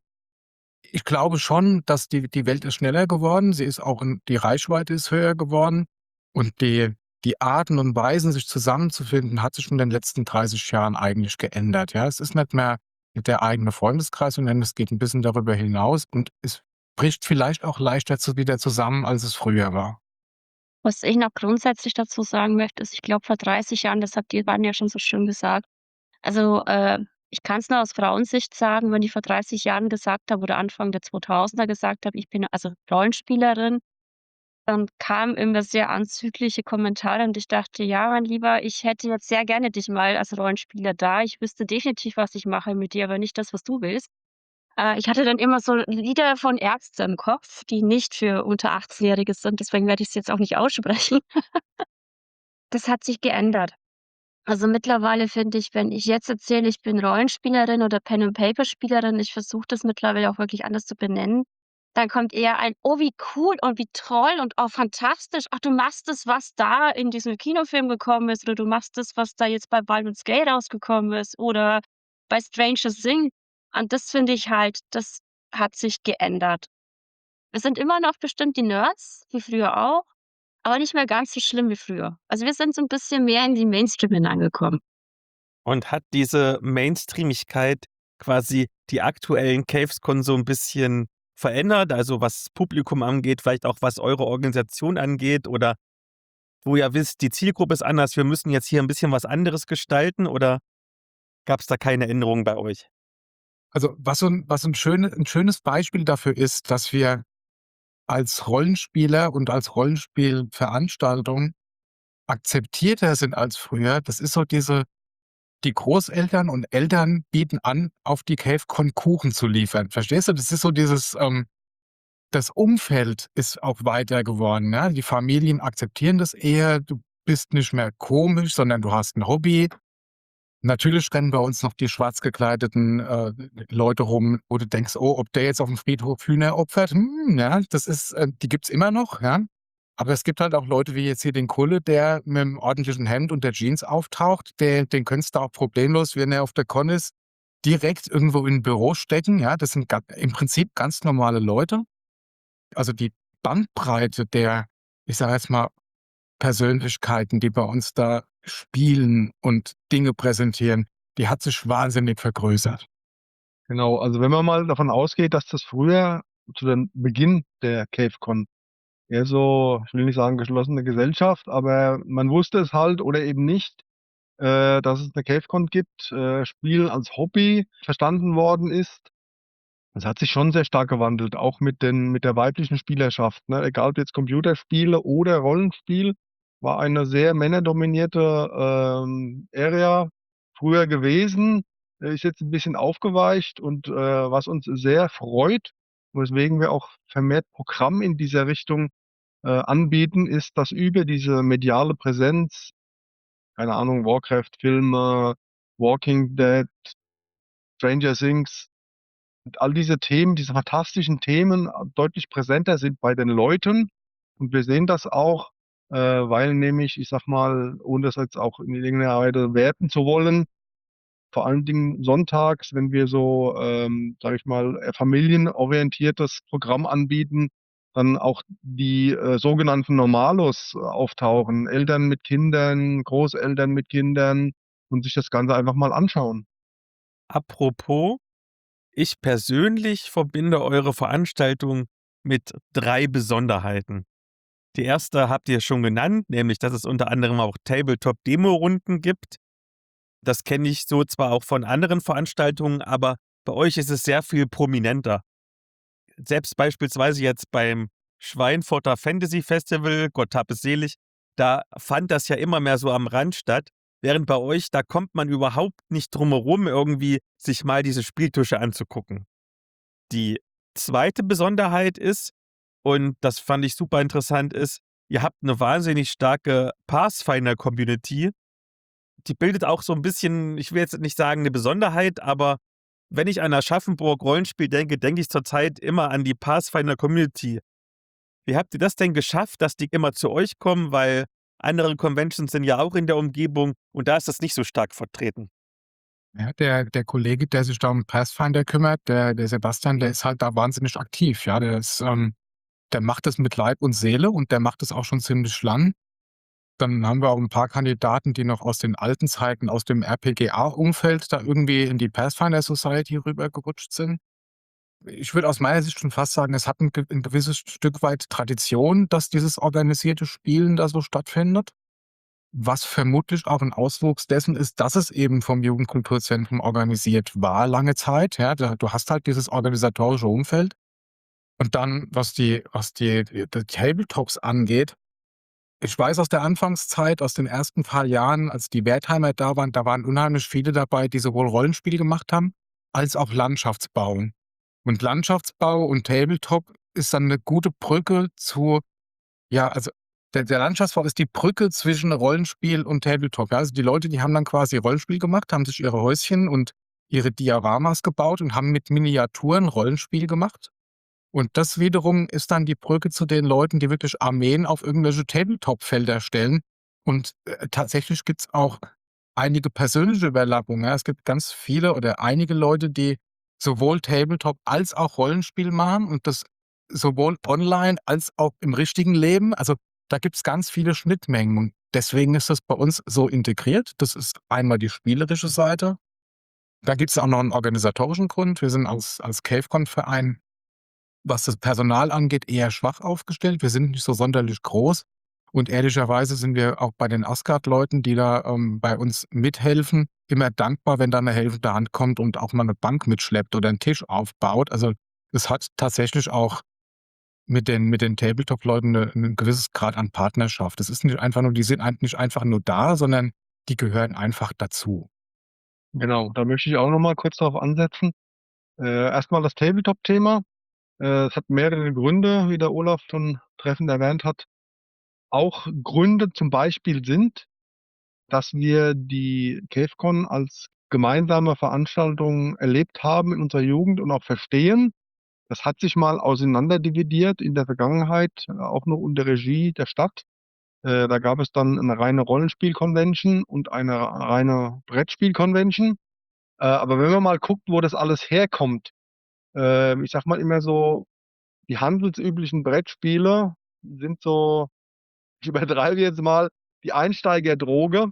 ich glaube schon, dass die die Welt ist schneller geworden. Sie ist auch in die Reichweite ist höher geworden und die die Arten und Weisen, sich zusammenzufinden, hat sich in den letzten dreißig Jahren eigentlich geändert, ja? Es ist nicht mehr der eigene Freundeskreis, sondern es geht 'n bisschen darüber hinaus und es bricht vielleicht auch leichter zu wieder zusammen, als es früher war. Was ich noch grundsätzlich dazu sagen möchte, ist, ich glaube, vor dreißig Jahren, das habt ihr beiden ja schon so schön gesagt also, äh, ich kann's nur aus Frauensicht sagen, wenn ich vor dreißig Jahren gesagt habe oder Anfang der zweitausender gesagt habe, ich bin also Rollenspielerin, dann kamen immer sehr anzügliche Kommentare und ich dachte: „Ja, mein Lieber, ich hätte jetzt sehr gerne dich mal als Rollenspieler da. Ich wüsste definitiv, was ich mache mit dir, aber nicht das, was du willst.“ Äh, ich hatte dann immer so Lieder von Ärzte im Kopf, die nicht für unter Achtzehnjährige sind, deswegen werde ich's jetzt auch nicht aussprechen. Das hat sich geändert. Also, mittlerweile finde ich, wenn ich jetzt erzähle, ich bin Rollenspielerin oder Pen-and-Paper-Spielerin, ich versuche das mittlerweile auch wirklich anders zu benennen, dann kommt eher ein: „Oh, wie cool und wie toll und oh, fantastisch. Ach, du machst das, was da in diesem Kinofilm gekommen ist oder du machst das, was da jetzt bei Baldur's Gate rausgekommen ist oder bei Stranger Thing.“ Und das finde ich halt, das hat sich geändert. Wir sind immer noch bestimmt die Nerds, wie früher auch, aber nicht mehr ganz so schlimm wie früher. Also, wir sind so 'n bisschen mehr in die Mainstream hineingekommen. Und hat diese Mainstreamigkeit quasi die aktuellen Caves-Con so 'n bisschen verändert, also, was Publikum angeht, vielleicht auch was eure Organisation angeht oder wo ihr wisst, die Zielgruppe ist anders, wir müssen jetzt hier 'n bisschen was anderes gestalten oder gab's da keine Änderungen bei euch? Also, was so 'n was so 'n schöne 'n schönes Beispiel dafür ist, dass wir als Rollenspieler und als Rollenspielveranstaltung akzeptierter sind als früher. Das ist so diese die Großeltern und Eltern bieten an, auf die Cave-Con Kuchen zu liefern. Verstehst du? Das ist so dieses, ähm das Umfeld ist auch weiter geworden, ne? Die Familien akzeptieren das eher. Du bist nicht mehr komisch, sondern du hast 'n Hobby. Natürlich rennen bei uns noch die schwarz gekleideten, äh, Leute rum, wo du denkst: „Oh, ob der jetzt aufm Friedhof Hühner opfert? Hm, ja, das ist äh, die gibt's immer noch, ja?“ Aber es gibt halt auch Leute wie jetzt hier den Kulle, der mit'm ordentlichen Hemd und der Jeans auftaucht. Der den könntest du auch problemlos, wenn er auf der Con ist, direkt irgendwo in 'n Büro stecken, ja? Das sind ga im Prinzip ganz normale Leute. Also, die Bandbreite der, ich sage jetzt mal, Persönlichkeiten, die bei uns da spielen und Dinge präsentieren, die hat sich wahnsinnig vergrößert. Genau, also, wenn man mal davon ausgeht, dass das früher zu dem Beginn der Cave-Con eher so, ich will nicht sagen geschlossene Gesellschaft, aber man wusste es halt oder eben nicht, äh, dass es 'ne Cave-Con gibt, äh, Spielen als Hobby verstanden worden ist. Das hat sich schon sehr stark gewandelt, auch mit den mit der weiblichen Spielerschaft, ne? Egal ob jetzt Computerspiele oder Rollenspiel, war eine sehr männerdominierte, ähm, Area früher gewesen, äh, ist jetzt 'n bisschen aufgeweicht und, äh, was uns sehr freut, weswegen wir auch vermehrt Programm in dieser Richtung, äh, anbieten, ist, dass über diese mediale Präsenz, keine Ahnung, Warcraft-Filme, Walking Dead, Stranger Things und all diese Themen, diese fantastischen Themen deutlich präsenter sind bei den Leuten. Und wir sehen das auch, äh, weil nämlich, ich sage mal, ohne das jetzt auch in irgendeiner Weise werten zu wollen vor allen Dingen sonntags, wenn wir so, ähm, sage ich mal, äh, familienorientiertes Programm anbieten, dann auch die, äh, sogenannten Normalos auftauchen. Eltern mit Kindern, Großeltern mit Kindern und sich das Ganze einfach mal anschauen. Apropos, ich persönlich verbinde eure Veranstaltung mit drei Besonderheiten. Die erste habt ihr schon genannt, nämlich dass es unter anderem auch Tabletop-Demo-Runden gibt. Das kenne ich so zwar auch von anderen Veranstaltungen, aber bei euch ist es sehr viel prominenter. Selbst beispielsweise jetzt beim Schweinfurter Fantasy Festival, Gott hab es selig, da fand das ja immer mehr so am Rand statt, während bei euch, da kommt man überhaupt nicht drum herum, irgendwie sich mal diese Spieltische anzugucken. Die zweite Besonderheit ist, und das fand ich super interessant, ist, ihr habt eine wahnsinnig starke Pathfinder-Community. Die bildet auch so ein bisschen, ich will jetzt nicht sagen eine Besonderheit, aber wenn ich an Aschaffenburg-Rollenspiel denke, denke ich zurzeit immer an die Pathfinder-Community. Wie habt ihr das denn geschafft, dass die immer zu euch kommen? Weil andere Conventions sind ja auch in der Umgebung und da ist das nicht so stark vertreten. Ja, der der Kollege, der sich da um Pathfinder kümmert, der der Sebastian, der ist halt da wahnsinnig aktiv, ja. Der ist, ähm der macht das mit Leib und Seele und der macht das auch schon ziemlich lang. Dann haben wir auch ein paar Kandidaten, die noch aus den alten Zeiten, aus dem R P G A-Umfeld da irgendwie in die Pathfinder Society rübergerutscht sind. Ich würde aus meiner Sicht schon fast sagen, es hat ein ge 'n gewisses Stück weit Tradition, dass dieses organisierte Spielen da so stattfindet, was vermutlich auch ein Auswuchs dessen ist, dass es eben vom Jugendkulturzentrum organisiert war lange Zeit, ja. Da du hast halt dieses organisatorische Umfeld. Und dann, was die was die die die Tabletops angeht, ich weiß aus der Anfangszeit, aus den ersten paar Jahren, als die Wertheimer da waren, da waren unheimlich viele dabei, die sowohl Rollenspiel gemacht haben, als auch Landschaftsbau. Und Landschaftsbau und Tabletop ist dann 'ne gute Brücke zu, ja, also der der Landschaftsbau ist die Brücke zwischen Rollenspiel und Tabletop. Ja, also die Leute, die haben dann quasi Rollenspiel gemacht, haben sich ihre Häuschen und ihre Dioramas gebaut und haben mit Miniaturen Rollenspiel gemacht. Und das wiederum ist dann die Brücke zu den Leuten, die wirklich Armeen auf irgendwelche Tabletop-Felder stellen. Und, äh, tatsächlich gibt's auch einige persönliche Überlappungen, ja. Es gibt ganz viele oder einige Leute, die sowohl Tabletop als auch Rollenspiel machen und das sowohl online als auch im richtigen Leben. Also, da gibt's ganz viele Schnittmengen und deswegen ist das bei uns so integriert. Das ist einmal die spielerische Seite. Da gibt's auch noch einen organisatorischen Grund. Wir sind als als CaveCon-Verein, was das Personal angeht, eher schwach aufgestellt. Wir sind nicht so sonderlich groß und ehrlicherweise sind wir auch bei den Asgard-Leuten, die da, ähm, bei uns mithelfen, immer dankbar, wenn da 'ne helfende Hand kommt und auch mal 'ne Bank mitschleppt oder 'n Tisch aufbaut. Also, es hat tatsächlich auch mit den mit den Tabletop-Leuten 'ne 'n gewisses Grad an Partnerschaft. Das ist nicht einfach nur, die sind ein nicht einfach nur da, sondern die gehören einfach dazu. Genau, da möchte ich auch noch mal kurz drauf ansetzen. Äh, erst mal das Tabletop-Thema. Äh, es hat mehrere Gründe, wie der Olaf schon treffend erwähnt hat. Auch Gründe zum Beispiel sind, dass wir die CaveCon als gemeinsame Veranstaltung erlebt haben in unserer Jugend und auch verstehen. Das hat sich mal auseinanderdividiert in der Vergangenheit, äh, auch noch unter Regie der Stadt. Äh, da gab es dann 'ne reine Rollenspiel-Convention und eine reine Brettspiel-Convention. Äh, aber wenn man mal guckt, wo das alles herkommt, ähm, ich sage mal immer so, die handelsüblichen Brettspiele sind so, ich übertreibe jetzt mal, die Einsteigerdroge.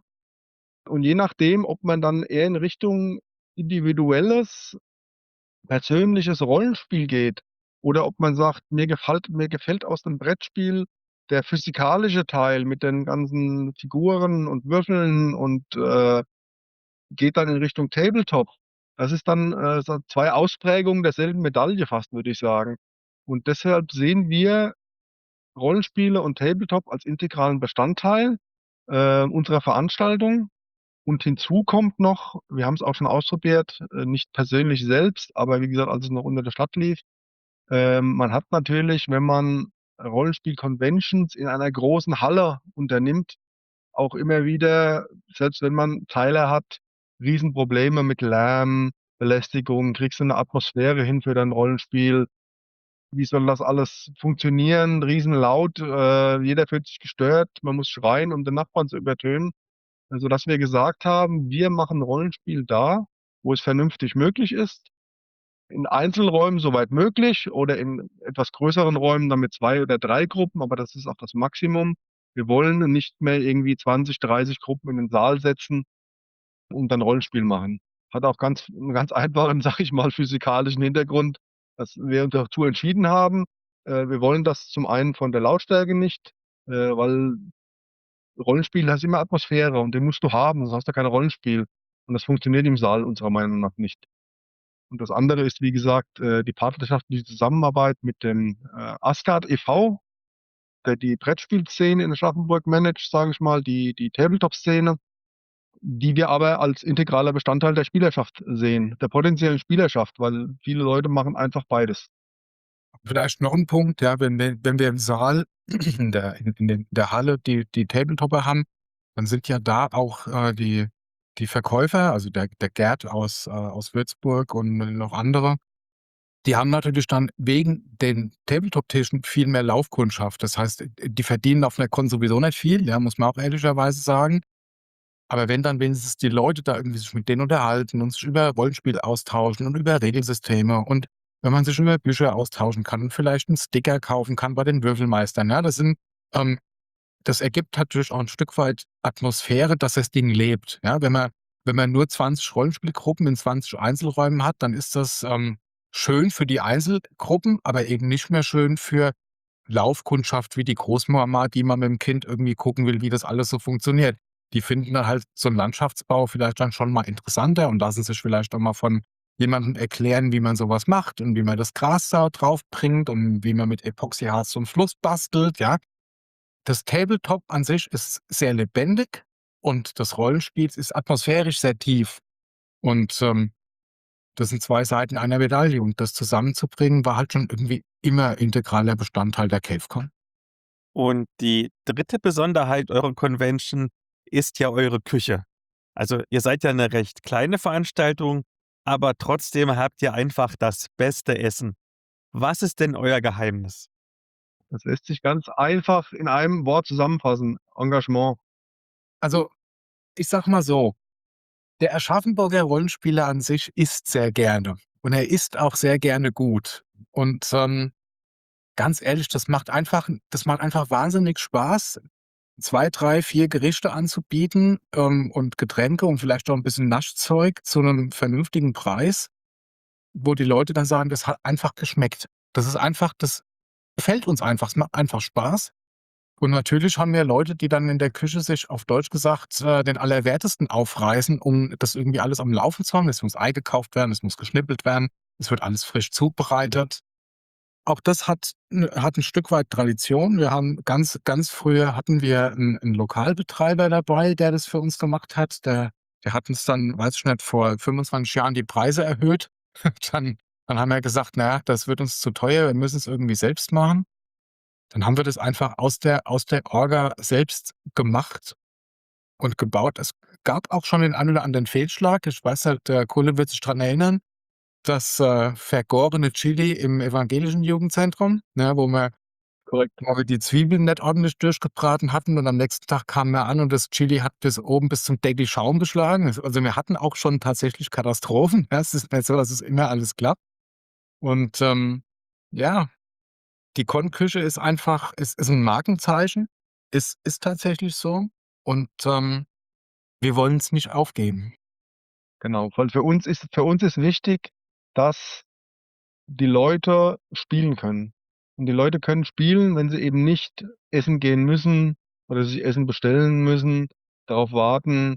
Und je nachdem, ob man dann eher in Richtung individuelles, persönliches Rollenspiel geht oder ob man sagt: „Mir gefallt mir gefällt aus dem Brettspiel der physikalische Teil mit den ganzen Figuren und Würfeln und, äh, geht dann in Richtung Tabletop." Das ist dann, äh, so zwei Ausprägungen derselben Medaille fast, würde ich sagen. Und deshalb sehen wir Rollenspiele und Tabletop als integralen Bestandteil, äh, unserer Veranstaltung. Und hinzu kommt noch, wir haben's auch schon ausprobiert, äh, nicht persönlich selbst, aber wie gesagt, als es noch unter der Stadt lief, ähm, man hat natürlich, wenn man Rollenspiel-Conventions in einer großen Halle unternimmt, auch immer wieder, selbst wenn man Teile hat, Riesenprobleme mit Lärm, Belästigung. Kriegst du 'ne Atmosphäre hin für dein Rollenspiel? Wie soll das alles funktionieren? Riesenlaut, äh, jeder fühlt sich gestört, man muss schreien, um den Nachbarn zu übertönen. Sodass wir gesagt haben, wir machen Rollenspiel da, wo es vernünftig möglich ist. In Einzelräumen soweit möglich oder in etwas größeren Räumen dann mit zwei oder drei Gruppen, aber das ist auch das Maximum. Wir wollen nicht mehr irgendwie zwanzig, dreißig Gruppen in den Saal setzen und dann Rollenspiel machen. Hat auch ganz 'n ganz einfachen, sage ich mal, physikalischen Hintergrund, dass wir uns dazu entschieden haben. Äh, wir wollen das zum einen von der Lautstärke nicht, äh, weil Rollenspiel das ist immer Atmosphäre und den musst du haben, sonst hast du kein Rollenspiel. Und das funktioniert im Saal unserer Meinung nach nicht. Und das andere ist, wie gesagt, äh, die partnerschaftliche Zusammenarbeit mit dem, äh, Asgard e V, der die Brettspielszene in Aschaffenburg managt, sage ich mal, die die Tabletop-Szene, die wir aber als integraler Bestandteil der Spielerschaft sehen, der potenziellen Spielerschaft, weil viele Leute machen einfach beides. Vielleicht noch 'n Punkt, ja, wenn wir wenn wir im Saal in der in in den der Halle die die Tabletopper haben, dann sind ja da auch, äh, die die Verkäufer, also der der Gerd aus, äh aus Würzburg und noch andere, die haben natürlich dann wegen den Tabletop-Tischen viel mehr Laufkundschaft. Das heißt, äh, die verdienen auf 'ner Con sowieso nicht viel, ja, muss man auch ehrlicherweise sagen. Aber wenn dann wenigstens die Leute da irgendwie sich mit denen unterhalten und sich über Rollenspiel austauschen und über Regelsysteme und wenn man sich über Bücher austauschen kann und vielleicht 'n Sticker kaufen kann bei den Würfelmeistern, ja? Das sind ähm, das ergibt natürlich auch 'n Stück weit Atmosphäre, dass das Ding lebt, ja? Wenn man wenn man nur zwanzig Rollenspielgruppen in zwanzig Einzelräumen hat, dann ist das, ähm, schön für die Einzelgruppen, aber eben nicht mehr schön für Laufkundschaft wie die Großmama, die mal mit'm Kind irgendwie gucken will, wie das alles so funktioniert. Die finden dann halt so 'n Landschaftsbau vielleicht dann schon mal interessanter und lassen sich vielleicht auch mal von jemandem erklären, wie man so was macht und wie man das Gras da drauf bringt und wie man mit Epoxyharz so 'n Fluss bastelt, ja? Das Tabletop an sich ist sehr lebendig und das Rollenspiel ist atmosphärisch sehr tief. Und, ähm, das sind zwei Seiten einer Medaille und das zusammenzubringen, war halt schon irgendwie immer integraler Bestandteil der CaveCon. Und die dritte Besonderheit eurer Convention ist ja eure Küche. Also, ihr seid ja 'ne recht kleine Veranstaltung, aber trotzdem habt ihr einfach das beste Essen. Was ist denn euer Geheimnis? Das lässt sich ganz einfach in einem Wort zusammenfassen: Engagement. Also, ich sage mal so, der Aschaffenburger Rollenspieler an sich isst sehr gerne und er isst auch sehr gerne gut. Und, ähm, ganz ehrlich, das macht einfach das macht einfach wahnsinnig Spaß, zwei, drei, vier Gerichte anzubieten, ähm, und Getränke und vielleicht auch 'n bisschen Naschzeug zu 'nem vernünftigen Preis, wo die Leute dann sagen: „Das hat einfach geschmeckt.“ Das ist einfach das gefällt uns einfach. Es macht einfach Spaß. Und natürlich haben wir Leute, die dann in der Küche sich auf Deutsch gesagt, äh, den Allerwertesten aufreißen, um das irgendwie alles am Laufen zu haben. Es muss eingekauft werden, es muss geschnippelt werden, es wird alles frisch zubereitet. Auch das hat 'n hat 'n Stück weit Tradition. Wir haben ganz ganz früher hatten wir 'n 'n Lokalbetreiber dabei, der das für uns gemacht hat. Der der hat uns dann, weiß ich nicht, vor fünfundzwanzig Jahren die Preise erhöht. Dann dann haben wir gesagt: „Na ja, das wird uns zu teuer, wir müssen's irgendwie selbst machen.“ Dann haben wir das einfach aus der aus der Orga selbst gemacht und gebaut. Es gab auch schon den einen oder anderen Fehlschlag. Ich weiß halt, der Kulle wird sich dran erinnern, das, äh, vergorene Chili im evangelischen Jugendzentrum, ne, wo wir Korrekt. wo wir die Zwiebeln nicht ordentlich durchgebraten hatten und am nächsten Tag kamen wir an und das Chili hat bis oben bis zum Deckel Schaum geschlagen. Also also, wir hatten auch schon tatsächlich Katastrophen, ja? Es ist nicht so, dass es immer alles klappt. Und, ähm, ja, die Con-Küche ist einfach ist ist 'n Markenzeichen. Ist ist tatsächlich so und, ähm, wir wollen's nicht aufgeben. Genau, weil für uns ist für uns ist wichtig, dass die Leute spielen können. Und die Leute können spielen, wenn sie eben nicht essen gehen müssen oder sich Essen bestellen müssen, darauf warten.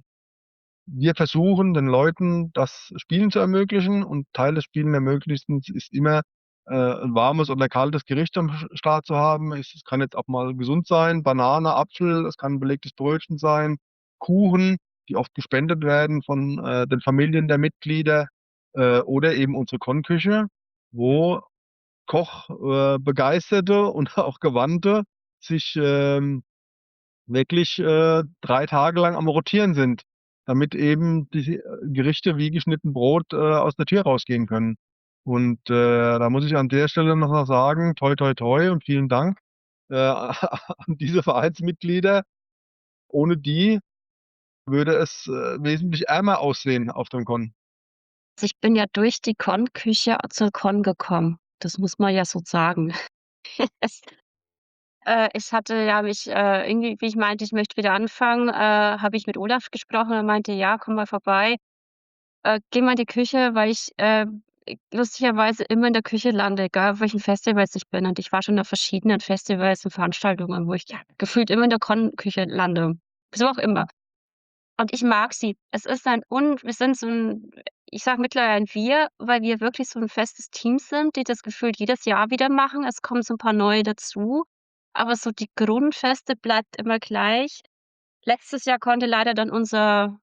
Wir versuchen, den Leuten das Spielen zu ermöglichen und Teil des Spielen Ermöglichens ist immer, äh, 'n warmes oder kaltes Gericht am Sch Start zu haben. Es kann jetzt auch mal gesund sein, Banane, Apfel, es kann 'n belegtes Brötchen sein, Kuchen, die oft gespendet werden von, äh, den Familien der Mitglieder, äh, oder eben unsere Con-Küche, wo Koch äh, Begeisterte und auch Gewandte sich, ähm, wirklich, äh, drei Tage lang am Rotieren sind, damit eben diese, äh, Gerichte wie geschnitten Brot, äh, aus der Tür rausgehen können. Und, äh, da muss ich an der Stelle noch mal sagen: Toi, toi, toi und vielen Dank, äh, an diese Vereinsmitglieder. Ohne die würde es, äh, wesentlich ärmer aussehen auf dem Con. Also, ich bin ja durch die Con-Küche zur Con gekommen. Das muss man ja so sagen. Es äh, ich hatte ja mich, äh, irgendwie wie ich meinte, ich möchte wieder anfangen, äh, habe ich mit Olaf gesprochen. Er meinte: „Ja, komm mal vorbei, äh, geh mal in die Küche", weil ich, äh, lustigerweise immer in der Küche lande, egal auf welchen Festivals ich bin. Und ich war schon auf verschiedenen Festivals und Veranstaltungen, wo ich ja gefühlt immer in der Con-Küche lande, so auch immer. Und ich mag sie. Es ist ein un wir sind so 'n ich sage mittlerweile ein Wir, weil wir wirklich so 'n festes Team sind, die das gefühlt jedes Jahr wieder machen. Es kommen so 'n paar neue dazu, aber so die Grundfeste bleibt immer gleich. Letztes Jahr konnte leider dann unser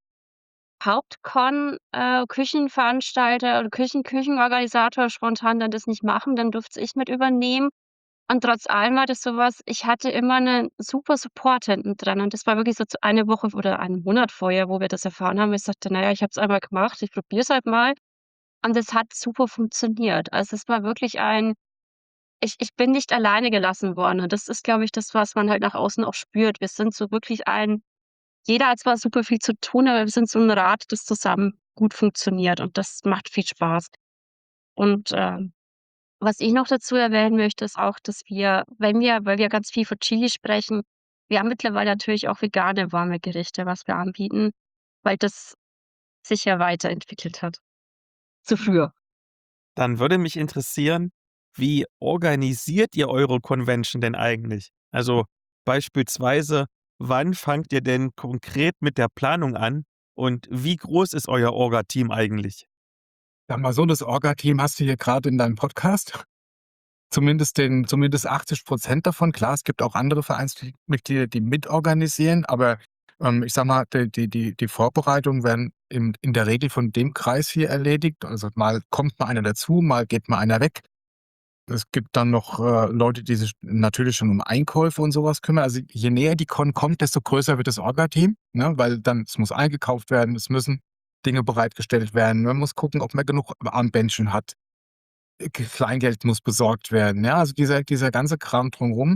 Haupt-Con äh, Küchenveranstalter oder Küchen Küchenorganisator spontan dann das nicht machen, dann durfte ich mit übernehmen. Und trotz allem war das so was, ich hatte immer 'nen super Support hinten dran und das war wirklich so zu eine Woche oder einen Monat vorher, wo wir das erfahren haben. Ich sagte: „Na ja, ich habe es einmal gemacht, ich probiere es halt mal." Und es hat super funktioniert. Also, es war wirklich ein ich ich bin nicht alleine gelassen worden und das ist, glaube ich, das, was man halt nach außen auch spürt. Wir sind so wirklich ein jeder hat zwar super viel zu tun, aber wir sind so 'n Rad, das zusammen gut funktioniert und das macht viel Spaß. Und, ähm, was ich noch dazu erwähnen möchte, ist auch, dass wir, wenn wir weil wir ganz viel von Chili sprechen, wir haben mittlerweile natürlich auch vegane warme Gerichte, was wir anbieten, weil das sich ja weiterentwickelt hat zu früher. Dann würde mich interessieren, wie organisiert ihr eure Convention denn eigentlich? Also, beispielsweise, wann fangt ihr denn konkret mit der Planung an und wie groß ist euer Orga-Team eigentlich? Sag mal so, das Orga-Team hast du hier grade in deinem Podcast. Zumindest den zumindest achtzig Prozent davon. Klar, es gibt auch andere Vereinsmitglieder, die mitorganisieren, aber, ähm, ich sage mal, die die die die Vorbereitungen werden in in der Regel von dem Kreis hier erledigt. Also, mal kommt mal einer dazu, mal geht mal einer weg. Es gibt dann noch, äh, Leute, die sich natürlich schon um Einkäufe und so was kümmern. Also, je näher die Con kommt, desto größer wird das Orga-Team, ne, weil dann es muss eingekauft werden, es müssen Dinge bereitgestellt werden. Man muss gucken, ob man genug Armbändchen hat. Äh, K Kleingeld muss besorgt werden, ja, also dieser dieser ganze Kram drumrum.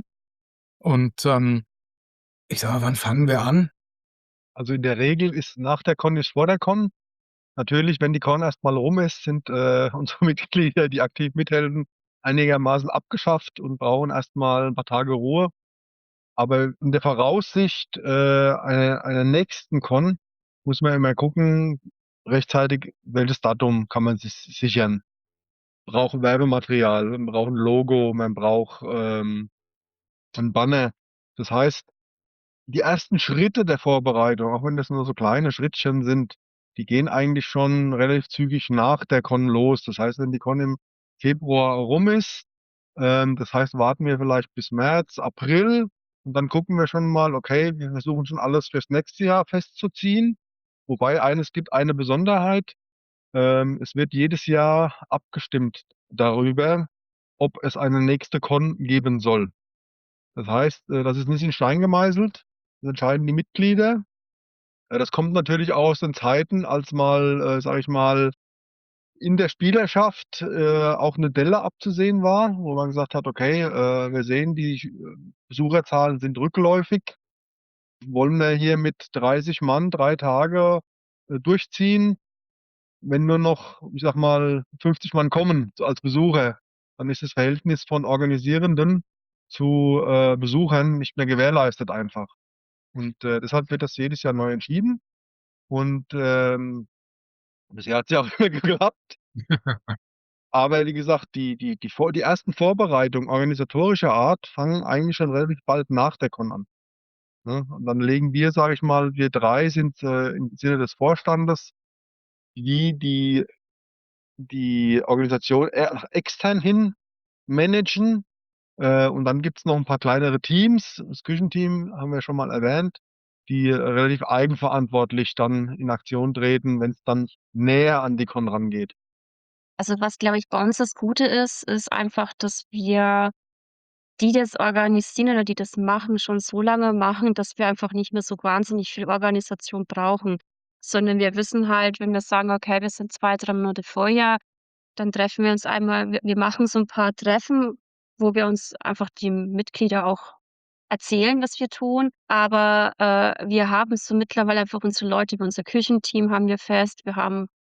Und, ähm, ich sage mal, wann fangen wir an? Also, in der Regel ist nach der Con ist vor der Con. Natürlich, wenn die Con erst mal rum ist, sind, äh, unsere Mitglieder, die aktiv mithelfen, einigermaßen abgeschafft und brauchen erst mal 'n paar Tage Ruhe. Aber in der Voraussicht, äh, einer einer nächsten Con muss man immer gucken, rechtzeitig, welches Datum kann man sich sichern. Brauchen Werbematerial, man braucht 'n Logo, man braucht, ähm, 'n Banner. Das heißt, die ersten Schritte der Vorbereitung, auch wenn das nur so kleine Schrittchen sind, die gehen eigentlich schon relativ zügig nach der Con los. Das heißt, wenn die Con im Februar rum ist, ähm, das heißt, warten wir vielleicht bis März, April und dann gucken wir schon mal, okay, wir versuchen schon alles fürs nächste Jahr festzuziehen. Wobei eines gibt eine Besonderheit, ähm, es wird jedes Jahr abgestimmt darüber, ob es eine nächste Con geben soll. Das heißt, äh, das ist nicht in Stein gemeißelt. Das entscheiden die Mitglieder. Äh, das kommt natürlich auch aus den Zeiten, als mal, äh, sage ich mal, in der Spielerschaft, äh, auch 'ne Delle abzusehen war, wo man gesagt hat: „Okay, äh, wir sehen, die ch äh, Besucherzahlen sind rückläufig. Wollen wir hier mit dreißig Mann drei Tage, äh, durchziehen? Wenn nur noch, ich sage mal, fünfzig Mann kommen, so als Besucher, dann ist das Verhältnis von Organisierenden zu, äh, Besuchern nicht mehr gewährleistet einfach." Und, äh, deshalb wird das jedes Jahr neu entschieden. Und, ähm, bisher hat's ja auch immer geklappt. Aber wie gesagt, die die die Vor die ersten Vorbereitungen organisatorischer Art fangen eigentlich schon relativ bald nach der Con an, ne? Und dann legen wir, sage ich mal wir drei sind, äh, im Sinne des Vorstandes die, die die Organisation eher nach extern hin managen. Äh, und dann gibt's noch 'n paar kleinere Teams. Das Küchenteam haben wir schon mal erwähnt, die relativ eigenverantwortlich dann in Aktion treten, wenn's dann näher an die Con rangeht. Also, was, glaube ich, bei uns das Gute ist, ist einfach, dass wir, die das organisieren oder die das machen, schon so lange machen, dass wir einfach nicht mehr so wahnsinnig viel Organisation brauchen. Sondern wir wissen halt, wenn wir sagen: „Okay, wir sind zwei, drei Monate vorher", dann treffen wir uns einmal wir wir machen so 'n paar Treffen, wo wir uns einfach die Mitglieder auch erzählen, was wir tun. Aber, äh, wir haben so mittlerweile einfach unsere Leute, unser Küchenteam haben wir fest. Wir haben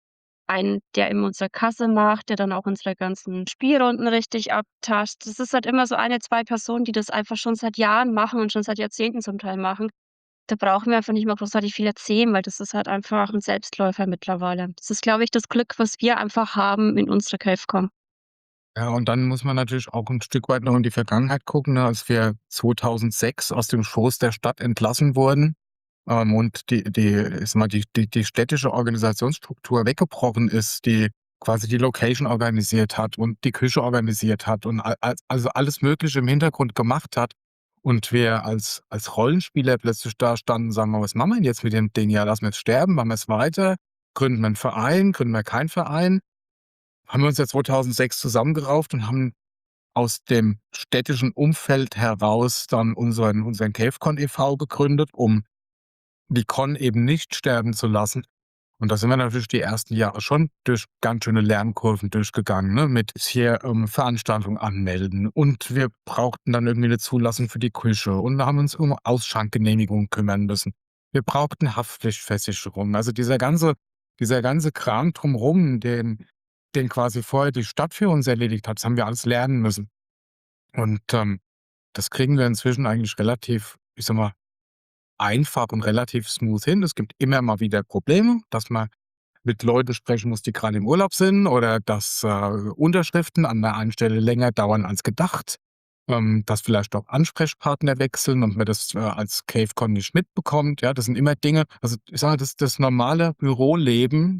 einen, der eben unsere Kasse macht, der dann auch unsere ganzen Spielrunden richtig abtastet. Das ist halt immer so eine, zwei Personen, die das einfach schon seit Jahren machen und schon seit Jahrzehnten zum Teil machen. Da brauchen wir einfach nicht mehr großartig viel erzählen, weil das ist halt einfach 'n Selbstläufer mittlerweile. Das ist, glaube ich, das Glück, was wir einfach haben in unserer CaveCon. Ja, und dann muss man natürlich auch 'n Stück weit noch in die Vergangenheit gucken, ne, als wir zweitausendsechs aus dem Schoß der Stadt entlassen wurden, ähm, und die die ich sage mal, die die die städtische Organisationsstruktur weggebrochen ist, die quasi die Location organisiert hat und die Küche organisiert hat und a al also alles Mögliche im Hintergrund gemacht hat und wir als als Rollenspieler plötzlich dastanden und sagen: „Was machen wir denn jetzt mit dem Ding? Ja, lassen wir es sterben? Machen wir es weiter? Gründen wir 'n Verein? Gründen wir keinen Verein?“ Haben wir uns ja zweitausendsechs zusammengerauft und haben aus dem städtischen Umfeld heraus dann unseren unseren CaveCon e V gegründet, um die Con eben nicht sterben zu lassen. Und da sind wir natürlich die ersten Jahre schon durch ganz schöne Lernkurven durchgegangen, ne, mit hier, ähm, Veranstaltungen anmelden und wir brauchten dann irgendwie 'ne Zulassung für die Küche und da haben wir uns um Ausschankgenehmigungen kümmern müssen. Wir brauchten Haftpflichtversicherung. Also, dieser ganze dieser ganze Kram drumrum, den den quasi vorher die Stadt für uns erledigt hat, das haben wir alles lernen müssen. Und, ähm, das kriegen wir inzwischen eigentlich relativ, ich sage mal, einfach und relativ smooth hin. Es gibt immer mal wieder Probleme, dass man mit Leuten sprechen muss, die grade im Urlaub sind oder dass, äh, Unterschriften an der einen Stelle länger dauern als gedacht, ähm, dass vielleicht auch Ansprechpartner wechseln und man das, äh, als CaveCon nicht mitbekommt. Ja, das sind immer Dinge also, ich sage mal, das das normale Büroleben,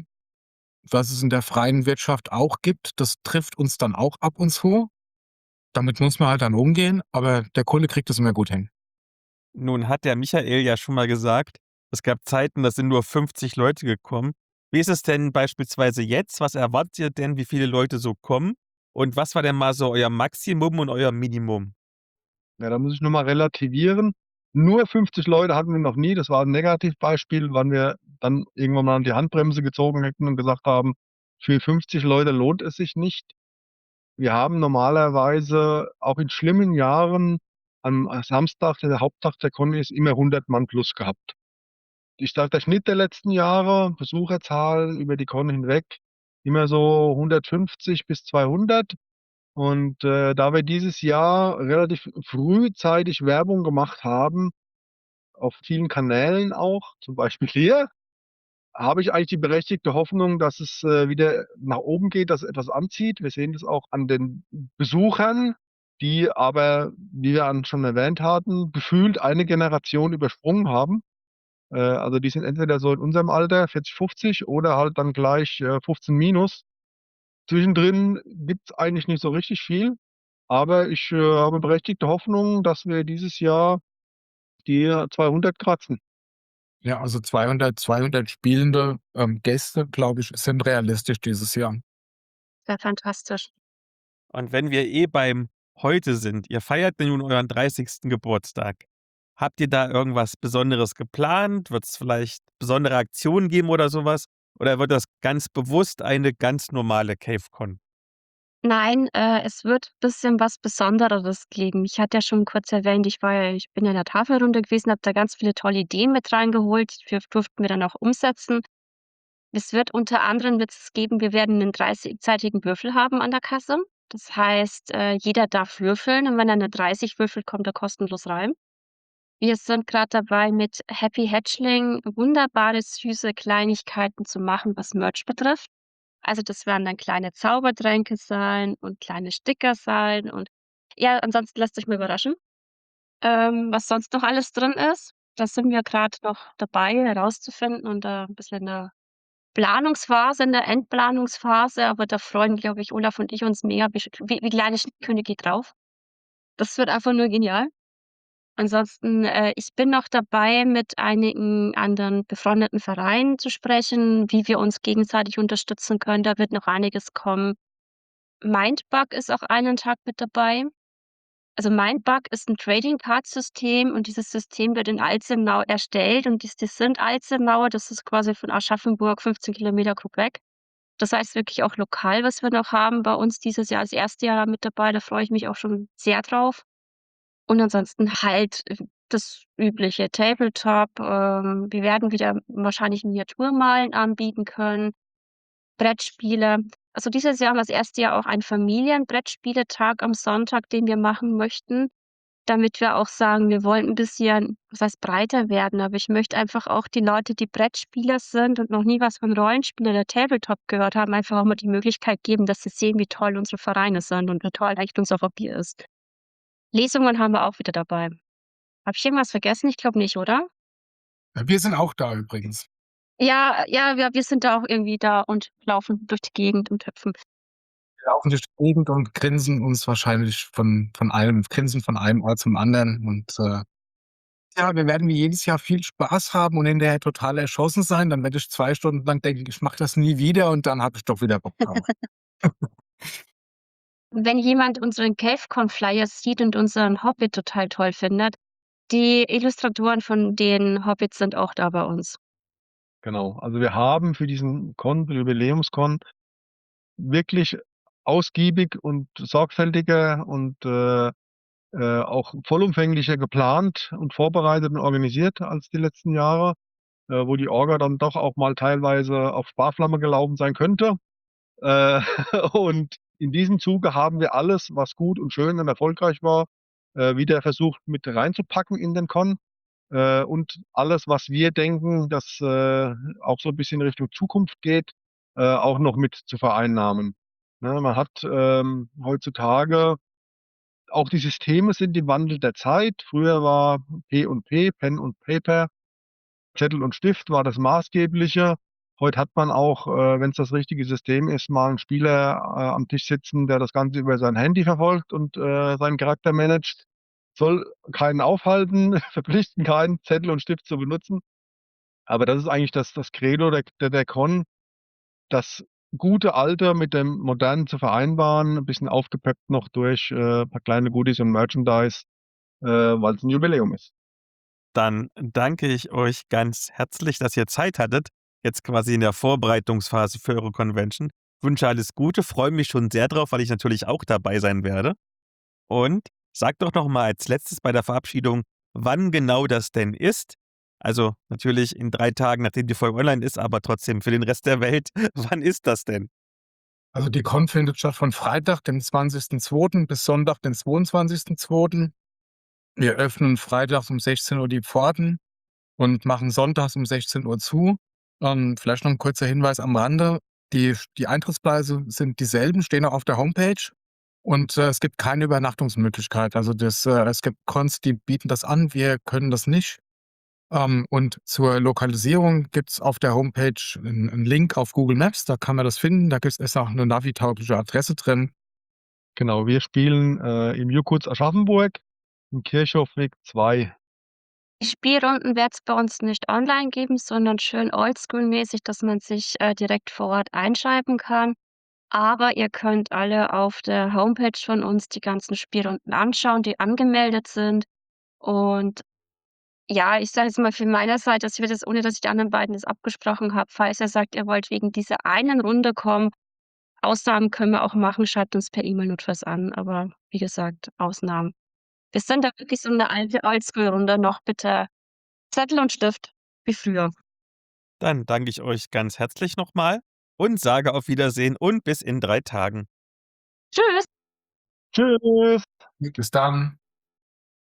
was es in der freien Wirtschaft auch gibt, das trifft uns dann auch ab und zu. Damit muss man halt dann umgehen, aber der Kunde kriegt das immer gut hin. Nun hat der Michael ja schon mal gesagt, es gab Zeiten, da sind nur fünfzig Leute gekommen. Wie ist es denn beispielsweise jetzt? Was erwartet ihr denn, wie viele Leute so kommen? Und was war denn mal so euer Maximum und euer Minimum? Ja, da muss ich noch mal relativieren. Nur fünfzig Leute hatten wir noch nie. Das war 'n Negativbeispiel, wann wir dann irgendwann mal an die Handbremse gezogen hätten und gesagt haben: „Für fünfzig Leute lohnt es sich nicht.“ Wir haben normalerweise auch in schlimmen Jahren am, äh, Samstag, der der Haupttag der Con ist, immer hundert Mann plus gehabt. Ich sage, der Schnitt der letzten Jahre, Besucherzahl über die Con hinweg, immer so hundertfünfzig bis zweihundert. Und, äh, da wir dieses Jahr relativ frühzeitig Werbung gemacht haben, auf vielen Kanälen auch, zum Beispiel hier, habe ich eigentlich die berechtigte Hoffnung, dass es, äh, wieder nach oben geht, dass es etwas anzieht. Wir sehen das auch an den Besuchern, die aber, wie wir an schon erwähnt hatten, gefühlt eine Generation übersprungen haben. Äh, also, die sind entweder so in unserem Alter, vierzig, fünfzig oder halt dann gleich, äh, fünfzehn minus. Zwischendrin gibt's eigentlich nicht so richtig viel, aber ich, äh, habe berechtigte Hoffnung, dass wir dieses Jahr die, äh, zweihundert kratzen. Ja, also zweihundert zweihundert spielende, ähm, Gäste, glaube ich, sind realistisch dieses Jahr. Wäre fantastisch. Und wenn wir eh beim Heute sind, ihr feiert ja nun euren dreißigsten Geburtstag. Habt ihr da irgendwas Besonderes geplant? Wird's vielleicht besondere Aktionen geben oder so was? Oder wird das ganz bewusst eine ganz normale CaveCon? Nein, äh, es wird bisschen was Besondereres geben. Ich hatte ja schon kurz erwähnt, ich war ja ich bin ja in der Tafelrunde gewesen, habe da ganz viele tolle Ideen mit reingeholt, die dürf durften wir dann auch umsetzen. Es wird unter anderem wird's es geben wir werden 'nen dreißig-seitigen Würfel haben an der Kasse. Das heißt, äh, jeder darf würfeln und wenn er 'ne dreißig würfelt, kommt er kostenlos rein. Wir sind grad dabei, mit Happy Hatchling wunderbare, süße Kleinigkeiten zu machen, was Merch betrifft. Also, das werden dann kleine Zaubertränke sein und kleine Sticker sein und ja, ansonsten lasst euch mal überraschen, ähm, was sonst noch alles drin ist. Da sind wir grad noch dabei herauszufinden und da 'n bisschen in der Planungsphase in der Endplanungsphase, aber da freuen, glaube ich, Olaf und ich uns mega wie sch wie wie kleine Schneekönige drauf. Das wird einfach nur genial. Ansonsten, äh, ich bin noch dabei, mit einigen anderen befreundeten Vereinen zu sprechen, wie wir uns gegenseitig unterstützen können. Da wird noch einiges kommen. Mindbug ist auch einen Tag mit dabei. Also, Mindbug ist 'n Trading-Card-System und dieses System wird in Alzenau erstellt und dies das sind Alzenauer, das ist quasi von Aschaffenburg fünfzehn Kilometer grob weg. Das heißt wirklich auch lokal, was wir noch haben bei uns dieses Jahr das erste Jahr mit dabei, da freue ich mich auch schon sehr drauf. Und ansonsten halt, äh, das übliche Tabletop. Ähm, wir werden wieder wahrscheinlich Miniaturmalen anbieten können. Brettspiele. Also, dieses Jahr haben wir das erste Jahr auch einen Familienbrettspieletag am Sonntag, den wir machen möchten, damit wir auch sagen, wir wollen 'n bisschen, was heißt breiter werden, aber ich möchte einfach auch die Leute, die Brettspieler sind und noch nie was von Rollenspiel oder Tabletop gehört haben, einfach auch mal die Möglichkeit geben, dass sie sehen, wie toll unsere Vereine sind und wie toll eigentlich unser Hobby ist. Lesungen haben wir auch wieder dabei. Habe ich irgendwas vergessen? Ich glaube nicht, oder? Wir sind auch da übrigens. Ja, ja, wir wir sind da auch irgendwie da und laufen durch die Gegend und hüpfen. Wir laufen durch die Gegend und grinsen uns wahrscheinlich von von einem grinsen von einem Ort zum anderen und, äh, ja, wir werden wie jedes Jahr viel Spaß haben und hinterher total erschossen sein. Dann werde ich zwei Stunden lang denken: „Ich mache das nie wieder“, und dann habe ich doch wieder Bock drauf. Wenn jemand unseren CaveCon-Flyer sieht und unseren Hobbit total toll findet, die Illustratoren von den Hobbits sind auch da bei uns. Genau. Also, wir haben für diesen Con, für Jubiläumscon wirklich ausgiebig und sorgfältiger und, äh, äh, auch vollumfänglicher geplant und vorbereitet und organisiert als die letzten Jahre, äh, wo die Orga dann doch auch mal teilweise auf Sparflamme gelaufen sein könnte. Äh, und in diesem Zuge haben wir alles, was gut und schön und erfolgreich war, äh, wieder versucht mit reinzupacken in den Con, äh, und alles, was wir denken, das, äh, auch so 'n bisschen Richtung Zukunft geht, äh, auch noch mit zu vereinnahmen. Ne, man hat, ähm, heutzutage auch die Systeme sind im Wandel der Zeit. Früher war P und P, Pen und Paper, Zettel und Stift war das Maßgebliche. Heute hat man auch, äh, wenn's das richtige System ist, mal 'n Spieler, äh, am Tisch sitzen, der das Ganze über sein Handy verfolgt und, äh, seinen Charakter managt. Soll keinen aufhalten, verpflichten keinen, Zettel und Stift zu benutzen. Aber das ist eigentlich das das Credo der der der Con, das gute Alte mit dem Modernen zu vereinbaren, 'n bisschen aufgepeppt noch durch, äh, paar kleine Goodies und Merchandise, äh, weil's 'n Jubiläum ist. Dann danke ich euch ganz herzlich, dass ihr Zeit hattet, jetzt quasi in der Vorbereitungsphase für eure Convention. Wünsche alles Gute, freue mich schon sehr drauf, weil ich natürlich auch dabei sein werde. Und sagt doch noch mal als Letztes bei der Verabschiedung, wann genau das denn ist. Also, natürlich in drei Tagen, nachdem die Folge online ist, aber trotzdem für den Rest der Welt. Wann ist das denn? Also, die Con findet statt von Freitag, dem zwanzigsten zweiten bis Sonntag, den zweiundzwanzigsten zweiten Wir öffnen freitags um sechzehn Uhr die Pforten und machen sonntags um sechzehn Uhr zu. Ähm, vielleicht noch 'n kurzer Hinweis am Rande: Die die Eintrittspreise sind dieselben, stehen auch auf der Homepage und, äh, es gibt keine Übernachtungsmöglichkeit. Also, das äh, es gibt Cons, die bieten das an, wir können das nicht. Ähm, und zur Lokalisierung gibt's auf der Homepage 'n 'n Link auf Google Maps, da kann man das finden. Da gibt's ist auch 'ne navitaugliche Adresse drin. Genau, wir spielen, äh, im Jukurts Aschaffenburg im Kirchhofweg zwei. Die Spielrunden wird's bei uns nicht online geben, sondern schön oldschool-mäßig, dass man sich, äh, direkt vor Ort einschreiben kann. Aber ihr könnt alle auf der Homepage von uns die ganzen Spielrunden anschauen, die angemeldet sind. Und ja, ich sage jetzt mal von meiner Seite, dass wir das ohne dass ich die anderen beiden das abgesprochen habe, falls ihr sagt, ihr wollt wegen dieser einen Runde kommen, Ausnahmen können wir auch machen, schreibt uns per E-Mail notfalls an, aber wie gesagt, Ausnahmen. Wir sind da wirklich so 'ne alte Oldschool-Runde noch bitte Zettel und Stift wie früher. Dann danke ich euch ganz herzlich noch mal und sage auf Wiedersehen und bis in drei Tagen. Tschüss. Tschüss. Bis dann.